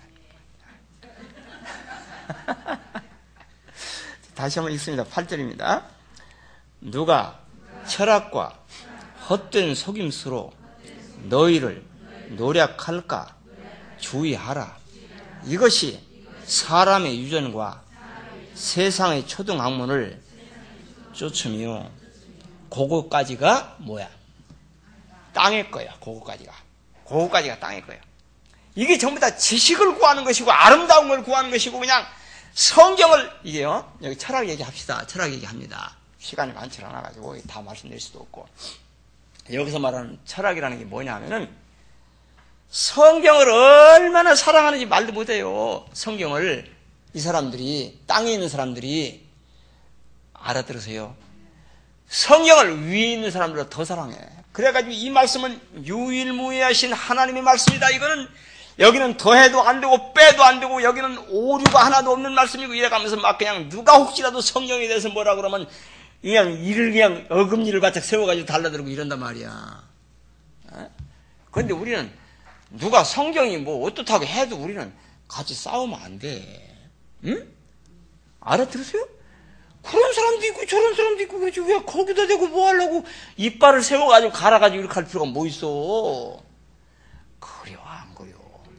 다시 한번 읽습니다. 8절입니다. 누가 철학과 헛된 속임수로 너희를 노략할까 주의하라. 이것이 사람의 유전과 세상의 초등학문을 쫓으며 그거까지가 뭐야? 땅의 거야. 그거까지가 땅의 거야. 이게 전부 다 지식을 구하는 것이고 아름다운 걸 구하는 것이고 그냥 성경을 이게요. 여기 철학 얘기합시다. 철학 얘기합니다. 시간이 많지 않아가지고 다 말씀드릴 수도 없고 여기서 말하는 철학이라는 게 뭐냐 하면은 성경을 얼마나 사랑하는지 말도 못해요. 성경을 이 사람들이 땅에 있는 사람들이 알아들으세요. 성경을 위에 있는 사람들보다 더 사랑해. 그래가지고 이 말씀은 유일무이하신 하나님의 말씀이다. 이거는 여기는 더해도 안 되고 빼도 안 되고 여기는 오류가 하나도 없는 말씀이고 이래가면서 막 그냥 누가 혹시라도 성경에 대해서 뭐라 그러면 그냥 이를 그냥 어금니를 바짝 세워가지고 달라들고 이런단 말이야. 그런데 우리는 누가 성경이 뭐 어떻다고 해도 우리는 같이 싸우면 안 돼. 응? 알아들으세요? 그런 사람도 있고 저런 사람도 있고 그러지 왜 거기다 대고 뭐 하려고 이빨을 세워가지고 갈아가지고 이렇게 할 필요가 뭐 있어. 그래요 안 그래요?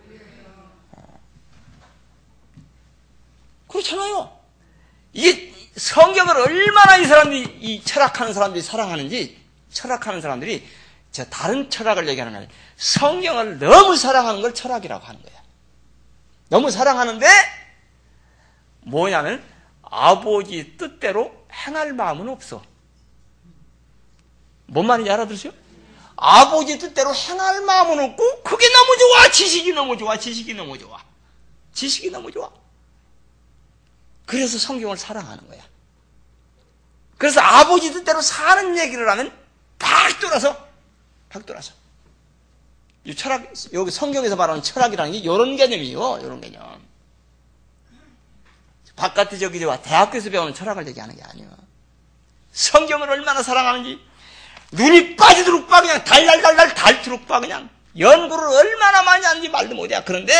그렇잖아요. 이게 성경을 얼마나 이 사람들이 이 철학하는 사람들이 사랑하는지 철학하는 사람들이 저 다른 철학을 얘기하는 거 아니에요. 성경을 너무 사랑하는 걸 철학이라고 하는 거야. 너무 사랑하는데 뭐냐면 아버지 뜻대로 행할 마음은 없어. 뭔 말인지 알아들으세요? 아버지 뜻대로 행할 마음은 없고 그게 너무 좋아. 지식이 너무 좋아. 지식이 너무 좋아. 지식이 너무 좋아. 그래서 성경을 사랑하는 거야. 그래서 아버지 뜻대로 사는 얘기를 하면 팍 돌아서 이 철학, 여기 성경에서 말하는 철학이라는 게 이런 개념이에요. 이런 개념. 바깥에 저기 대학교에서 배우는 철학을 얘기하는 게 아니에요. 성경을 얼마나 사랑하는지 눈이 빠지도록 봐 그냥 달달달달 닳도록 봐 그냥 연구를 얼마나 많이 하는지 말도 못해. 그런데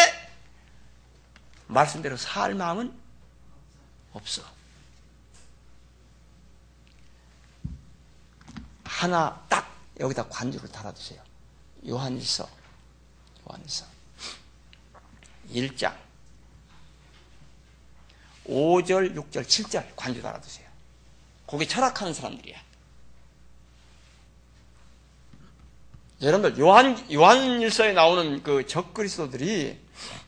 말씀대로 살 마음은 없어. 하나 딱 여기다 관주를 달아두세요. 요한일서 1장 5절, 6절, 7절 관주 달아두세요. 거기 철학하는 사람들이야. 여러분들 요한일서에 나오는 그 적그리스도들이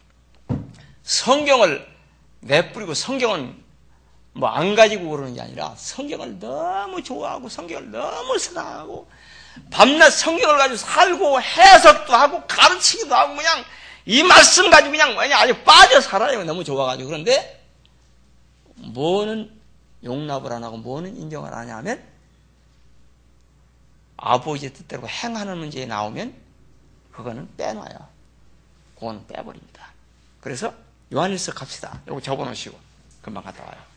성경을 내뿌리고 성경은 뭐 안 가지고 그러는 게 아니라 성경을 너무 좋아하고 성경을 너무 사랑하고 밤낮 성경을 가지고 살고 해석도 하고 가르치기도 하고 그냥 이 말씀 가지고 그냥 아주 빠져 살아요. 너무 좋아가지고. 그런데 뭐는 용납을 안 하고 뭐는 인정을 안 하냐면 아버지의 뜻대로 행하는 문제에 나오면 그거는 빼놔요. 그건 빼버립니다. 그래서 요한일서 갑시다. 요거 접어놓으시고 금방 갔다 와요.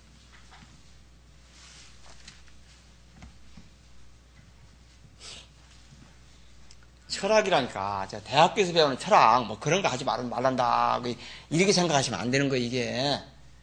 철학이라니까 대학교에서 배우는 철학 뭐 그런 거 하지 말란다 이렇게 생각하시면 안 되는 거예요. 이게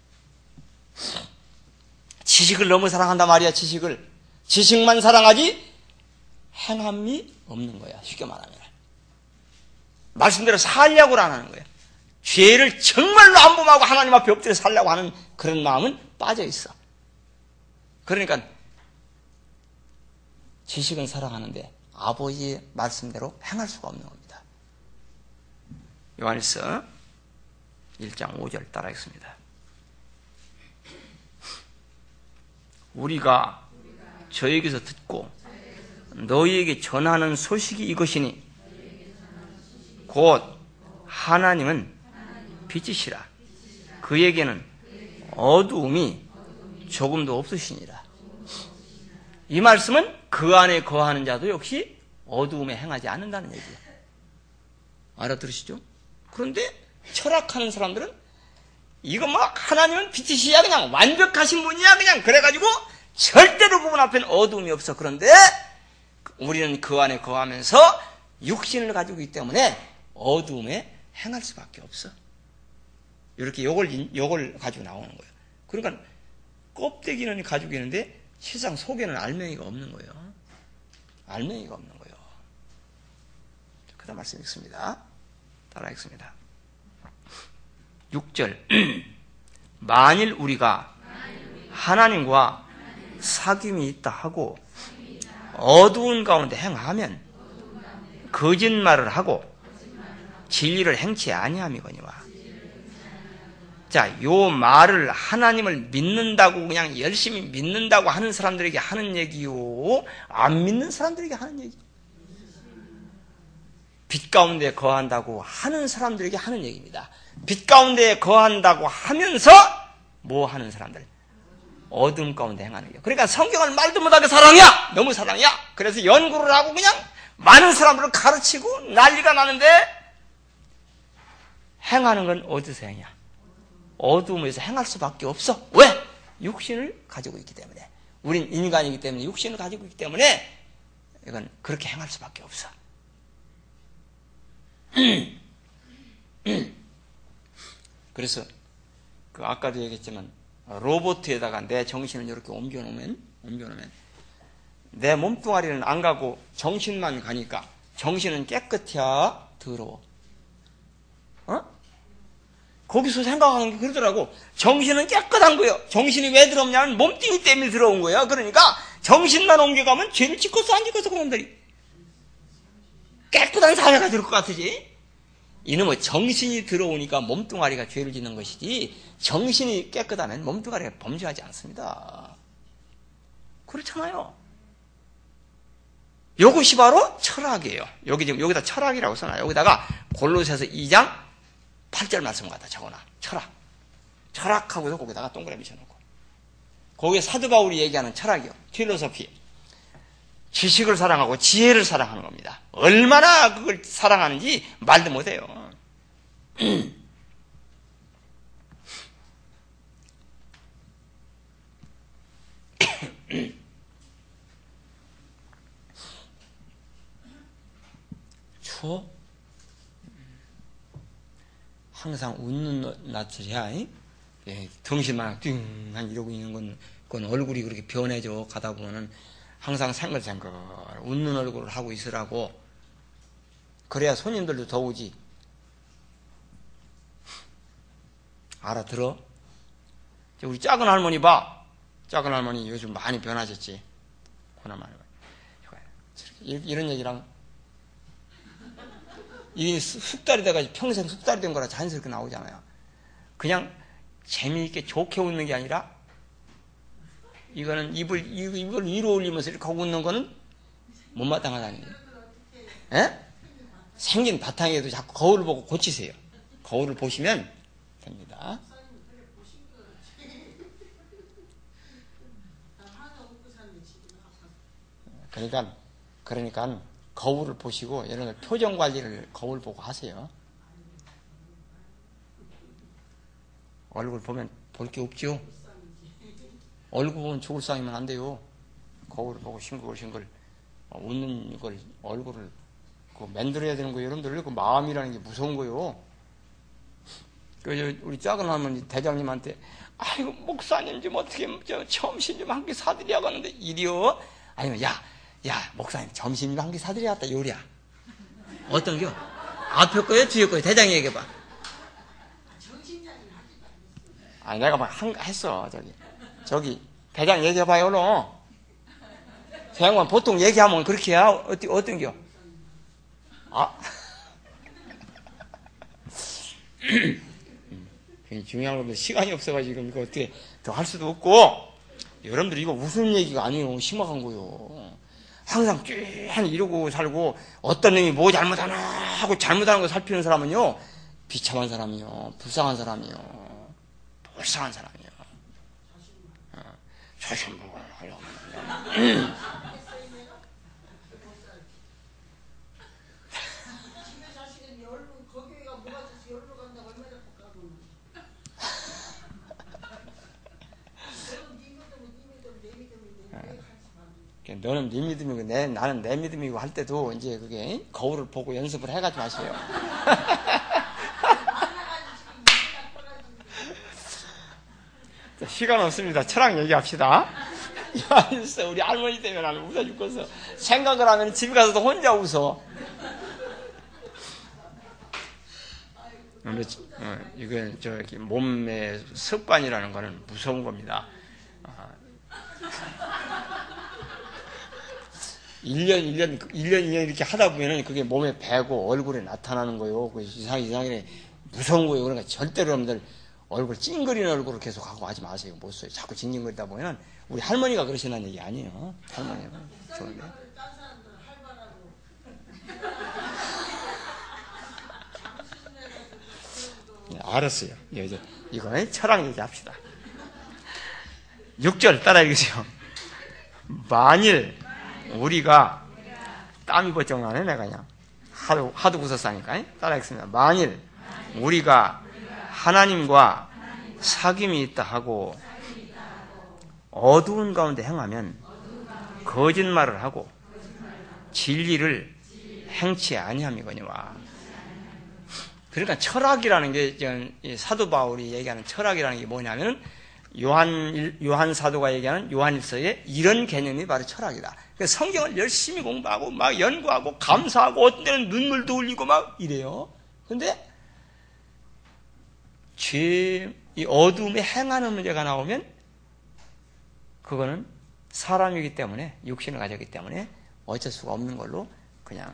지식을 너무 사랑한단 말이야. 지식만 사랑하지 행함이 없는 거야. 쉽게 말하면 말씀대로 살려고는 안 하는 거야. 죄를 정말로 안 범하고 하나님 앞에 엎드려 살려고 하는 그런 마음은 빠져 있어. 그러니까 지식은 사랑하는데 아버지의 말씀대로 행할 수가 없는 겁니다. 요한일서 1장 5절 따라하겠습니다. 우리가 저에게서 듣고 너희에게 전하는 소식이 이것이니 곧 하나님은 빛이시라. 그에게는 어두움이 조금도 없으시니라. 이 말씀은 그 안에 거하는 자도 역시 어두움에 행하지 않는다는 얘기예요. 알아들으시죠? 그런데 철학하는 사람들은 이거 뭐 하나님은 빛이시야 그냥 완벽하신 분이야 그냥 그래가지고 절대로 그분 앞에는 어두움이 없어. 그런데 우리는 그 안에 거하면서 육신을 가지고 있기 때문에 어두움에 행할 수밖에 없어. 이렇게 요걸 가지고 나오는 거예요. 그러니까 껍데기는 가지고 있는데 세상 속에는 알맹이가 없는 거예요. 알맹이가 없는 거예요. 그 다음 말씀 읽습니다. 따라 읽습니다. 6절 만일 우리가 하나님과 사귐이 있다 하고 어두운 가운데 행하면 거짓말을 하고 진리를 행치 아니함이거니와. 자, 요 말을 하나님을 믿는다고 그냥 열심히 믿는다고 하는 사람들에게 하는 얘기요, 안 믿는 사람들에게 하는 얘기. 빛 가운데 거한다고 하는 사람들에게 하는 얘기입니다. 빛 가운데 거한다고 하면서 뭐 하는 사람들? 어둠 가운데 행하는 게. 그러니까 성경을 말도 못하게 사랑이야. 너무 사랑이야. 그래서 연구를 하고 그냥 많은 사람들을 가르치고 난리가 나는데 행하는 건 어디서 행이야? 어둠에서 행할 수밖에 없어. 왜? 육신을 가지고 있기 때문에. 우린 인간이기 때문에, 육신을 가지고 있기 때문에 이건 그렇게 행할 수밖에 없어. 그래서 그 아까도 얘기했지만 로봇에다가 내 정신을 이렇게 옮겨놓으면 내 몸뚱아리는 안 가고 정신만 가니까 정신은 깨끗해야 더러워. 거기서 생각하는 게 그러더라고. 정신은 깨끗한 거예요. 정신이 왜 더럽냐면 몸뚱이 때문에 더러운 거야. 그러니까 정신만 옮겨가면 죄를 짓고서 안 짓고서 그놈들이 깨끗한 사회가 될 것 같으지. 이놈의 정신이 더러우니까 몸뚱아리가 죄를 짓는 것이지, 정신이 깨끗하면 몸뚱아리가 범죄하지 않습니다. 그렇잖아요. 이것이 바로 철학이에요. 여기다 철학이라고 써놔. 여기다가 골로새서 2장 8절 말씀 갖다 적어놔. 철학하고서 거기다가 동그라미 쳐놓고. 거기에 사도 바울이 얘기하는 철학이요. 필로소피. 지식을 사랑하고 지혜를 사랑하는 겁니다. 얼마나 그걸 사랑하는지 말도 못해요. 추워? 항상 웃는 낯이야. 정신만 띵한 이러고 있는 그건 얼굴이 그렇게 변해져. 가다 보면은 항상 생글생글 웃는 얼굴을 하고 있으라고. 그래야 손님들도 더 오지. 알아들어? 우리 작은 할머니 봐. 작은 할머니 요즘 많이 변하셨지. 고나마니. 이런 얘기랑 이게 숙달이 돼가지고 평생 숙달이 된 거라 자연스럽게 나오잖아요. 그냥 재미있게 좋게 웃는 게 아니라 이거는 입을 위로 올리면서 이렇게 하고 웃는 거는 못마땅하다는 거예요. 예? 생긴 바탕에도 자꾸 거울을 보고 고치세요. 거울을 보시면 됩니다. 그러니까 거울을 보시고 이런 걸 표정 관리를 거울 보고 하세요. 얼굴 보면 볼 게 없죠. 얼굴 보면 죽을 상이면 안 돼요. 거울을 보고 싱글싱글 웃는 걸 얼굴을 만들어야 되는 거예요. 여러분들 그 마음이라는 게 무서운 거예요. 그래서 우리 작은 할머니 대장님한테 아이고 목사님 좀 어떻게 점심 좀 한 끼 사드리라고 하는데 이리요. 아니면 야 목사님 점심 좀 한 끼 사드리겠다 요리야. 어떤 겨? 앞에 거요 뒤에 거요? 대장이 얘기해봐. 아니 내가 막 했어. 저기 대장 얘기해봐요. 얼른. 저 양반 보통 얘기하면 그렇게 해야 어떤 겨? 중요한 건데 시간이 없어가지고 이거 어떻게 더 할 수도 없고. 여러분들 이거 무슨 얘기가 아니에요. 심각한 거요. 항상 쭉 이러고 살고 어떤 놈이 뭐 잘못하나 하고 잘못하는 거 살피는 사람은요 비참한 사람이요, 불쌍한 사람이요, 불쌍한 사람이요. 자신보고 하려면 너는 네 믿음이고 나는 내 믿음이고 할 때도 이제 그게 거울을 보고 연습을 해가지 마세요. 시간 없습니다. 철학 얘기합시다. 우리 할머니 때문에 나는 웃어 죽겠어. 생각을 하면 집에 가서도 혼자 웃어. 이건 저기 몸의 습관이라는 거는 무서운 겁니다. 1년 이렇게 하다 보면은 그게 몸에 배고 얼굴에 나타나는 거요. 그 이상하게 무서운 거예요. 그러니까 절대로 여러분들 얼굴 찡그리는 얼굴을 계속 하고 하지 마세요. 못 써요. 자꾸 징징거리다 보면은 우리 할머니가 그러시는 얘기 아니에요. 할머니가. 좋은데. 네, 알았어요. 이거 철학 얘기합시다. 6절 따라 읽으세요. 만일 우리가 땀이 버쩍 나네 내가 그냥 하도 웃었으니까 따라 읽습니다. 만일 우리가 하나님과 사귐이 있다 하고 어두운 가운데 행하면 거짓말을 하고 진리를 행치 아니함이거니와. 그러니까 철학이라는 게 사도 바울이 얘기하는 철학이라는 게 뭐냐면 요한 사도가 얘기하는 요한일서에 이런 개념이 바로 철학이다. 그러니까 성경을 열심히 공부하고 막 연구하고 감사하고 어떤 때는 눈물도 흘리고 막 이래요. 그런데 이 어둠에 행하는 문제가 나오면 그거는 사람이기 때문에 육신을 가졌기 때문에 어쩔 수가 없는 걸로 그냥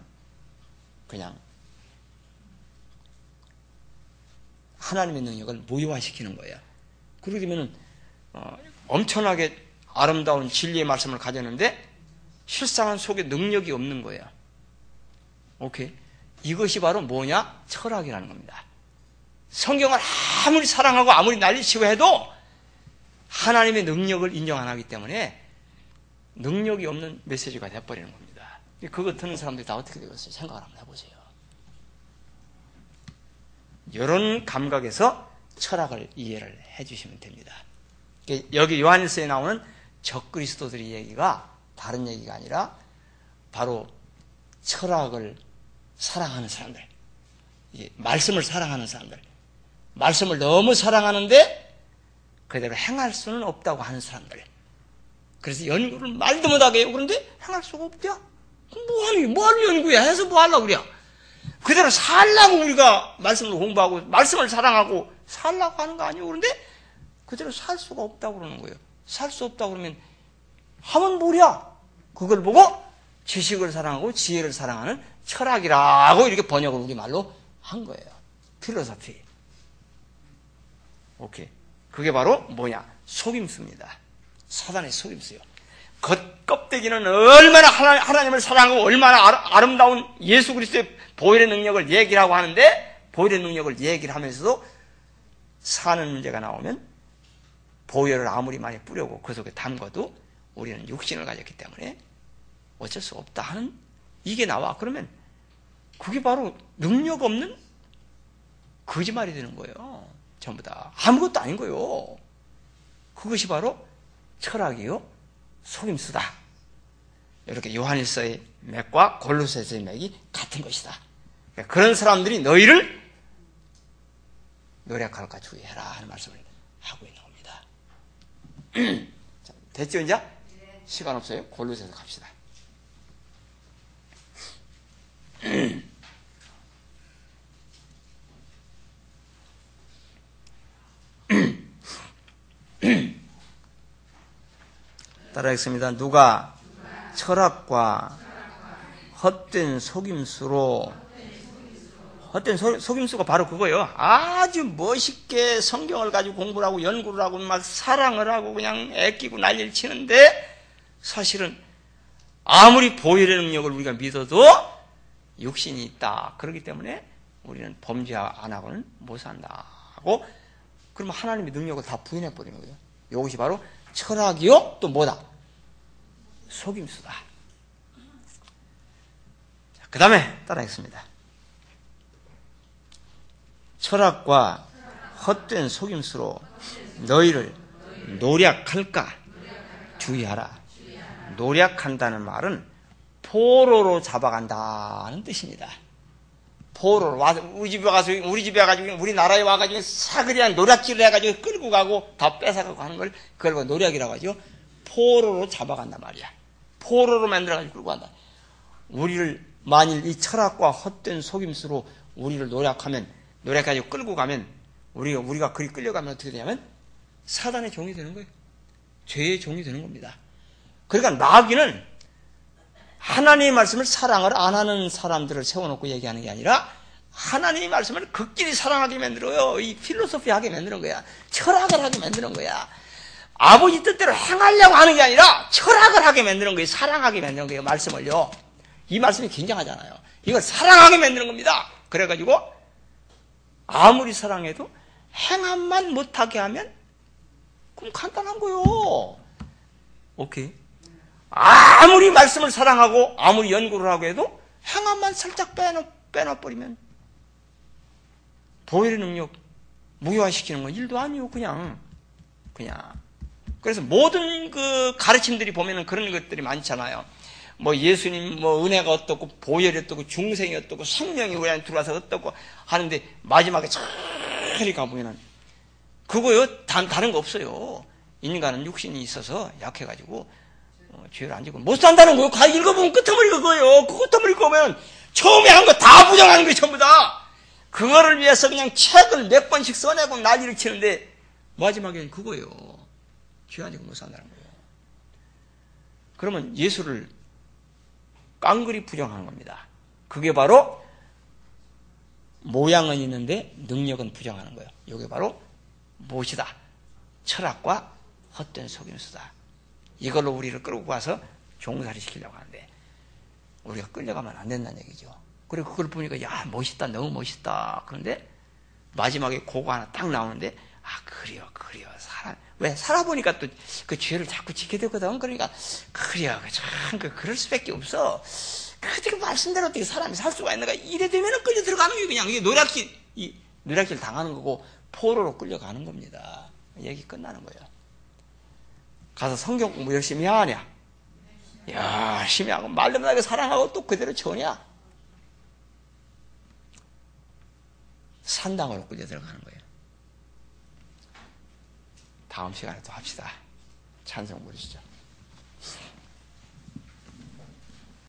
하나님의 능력을 무효화시키는 거예요. 그러게 되면 엄청나게 아름다운 진리의 말씀을 가졌는데 실상은 속에 능력이 없는 거예요. 오케이? 이것이 바로 뭐냐? 철학이라는 겁니다. 성경을 아무리 사랑하고 아무리 난리치고 해도 하나님의 능력을 인정 안 하기 때문에 능력이 없는 메시지가 돼버리는 겁니다. 그거 듣는 사람들이 다 어떻게 되겠어요? 생각을 한번 해보세요. 이런 감각에서 철학을 이해를 해주시면 됩니다. 여기 요한일서에 나오는 적그리스도들의 얘기가 다른 얘기가 아니라 바로 철학을 사랑하는 사람들, 말씀을 사랑하는 사람들, 말씀을 너무 사랑하는데 그대로 행할 수는 없다고 하는 사람들. 그래서 연구를 말도 못하게 해요. 그런데 행할 수가 없대요. 뭘 연구해? 해서 뭐 하려고 그래요? 그대로 살라고 우리가 말씀을 공부하고 말씀을 사랑하고 살라고 하는 거 아니에요? 그런데 그대로 살 수가 없다고 그러는 거예요. 살 수 없다고 그러면 하면 뭐냐? 그걸 보고 지식을 사랑하고 지혜를 사랑하는 철학이라고 이렇게 번역을 우리말로 한 거예요. 필로소피. 오케이. 그게 바로 뭐냐? 속임수입니다. 사단의 속임수요. 겉껍데기는 얼마나 하나님을 사랑하고 얼마나 아름다운 예수 그리스도의 보혈의 능력을 얘기를 하고 하는데 보혈의 능력을 얘기를 하면서도 사는 문제가 나오면 보혈을 아무리 많이 뿌려고 그 속에 담궈도 우리는 육신을 가졌기 때문에 어쩔 수 없다 하는 이게 나와. 그러면 그게 바로 능력 없는 거짓말이 되는 거예요. 전부 다. 아무것도 아닌 거예요. 그것이 바로 철학이요 속임수다. 이렇게 요한일서의 맥과 골로새서의 맥이 같은 것이다. 그런 사람들이 너희를 노력할까 주의해라 하는 말씀을 하고 있는 겁니다. 자, 됐죠 이제? 시간 없어요. 골로새서 갑시다. 따라하겠습니다. 누가 철학과 헛된 속임수로 헛된 속임수가 바로 그거예요. 아주 멋있게 성경을 가지고 공부를 하고 연구를 하고 막 사랑을 하고 그냥 애끼고 난리를 치는데 사실은 아무리 보혈의 능력을 우리가 믿어도 육신이 있다. 그렇기 때문에 우리는 범죄 안 하고는 못 산다 하고 그러면 하나님의 능력을 다 부인해 버리는 거예요. 이것이 바로 철학이요 또 뭐다? 속임수다. 그 다음에 따라하겠습니다. 철학과 헛된 속임수로 너희를 노략할까 주의하라. 노략한다는 말은 포로로 잡아간다는 뜻입니다. 포로로 와서 우리 집에 와가지고 우리나라에 와가지고 사그리한 노략질을 해가지고 끌고 가고 다 뺏어가고 하는 걸 그걸 노략이라고 하죠. 포로로 잡아간단 말이야. 포로로 만들어가지고 끌고 간다. 우리를 만일 이 철학과 헛된 속임수로 우리를 노략가지고 끌고 가면 우리가 그리 끌려가면 어떻게 되냐면 사단의 종이 되는 거예요. 죄의 종이 되는 겁니다. 그러니까 마귀는 하나님의 말씀을 사랑을 안 하는 사람들을 세워놓고 얘기하는 게 아니라 하나님의 말씀을 극진히 사랑하게 만들어요. 이 필로소피하게 만드는 거야. 철학을 하게 만드는 거야. 아버지 뜻대로 행하려고 하는 게 아니라 철학을 하게 만드는 거예요. 사랑하게 만드는 거예요. 말씀을요. 이 말씀이 굉장하잖아요. 이걸 사랑하게 만드는 겁니다. 그래가지고 아무리 사랑해도 행함만 못하게 하면 그럼 간단한 거요. 오케이. 아무리 말씀을 사랑하고 아무리 연구를 하고 해도 행함만 살짝 빼놔버리면 보혈의 능력 무효화시키는 건 일도 아니요. 그냥. 그래서 모든 그 가르침들이 보면은 그런 것들이 많잖아요. 뭐 예수님 뭐 은혜가 어떻고 보혈이 어떻고 중생이 어떻고 생명이 우리 안에 들어와서 어떻고 하는데 마지막에 저리 가보면은 그거요 다른 거 없어요. 인간은 육신이 있어서 약해가지고 죄를 안 지고 못 산다는 거예요. 가 읽어보면 끝머리 그거예요. 그 끝머리 읽어보면 처음에 한 거 다 부정하는 거예요. 전부 다. 그거를 위해서 그냥 책을 몇 번씩 써내고 난리를 치는데 마지막에는 그거예요. 죄 안 지고 못 산다는 거예요. 그러면 예수를 깡그리 부정하는 겁니다. 그게 바로 모양은 있는데 능력은 부정하는 거예요. 이게 바로 무엇이다? 철학과 헛된 속임수다. 이걸로 우리를 끌고 가서 종살이 시키려고 하는데 우리가 끌려가면 안 된다는 얘기죠. 그리고 그걸 보니까 야 멋있다, 너무 멋있다. 그런데 마지막에 그거 하나 딱 나오는데 그래요. 왜 살아보니까 또 그 죄를 자꾸 지게 되거든. 그러니까 그래요. 참 그럴 수밖에 없어. 어떻게 말씀대로 어떻게 사람이 살 수가 있는가? 이래 되면은 끌려 들어가는 게 그냥 이게 노략질 당하는 거고 포로로 끌려가는 겁니다. 얘기 끝나는 거예요. 가서 성경 공부 열심히 하냐? 열심히 하고 말름나게 사랑하고 또 그대로 전이야. 산당으로 끌려 들어가는 거예요. 다음 시간에 또 합시다. 찬송 부르시죠.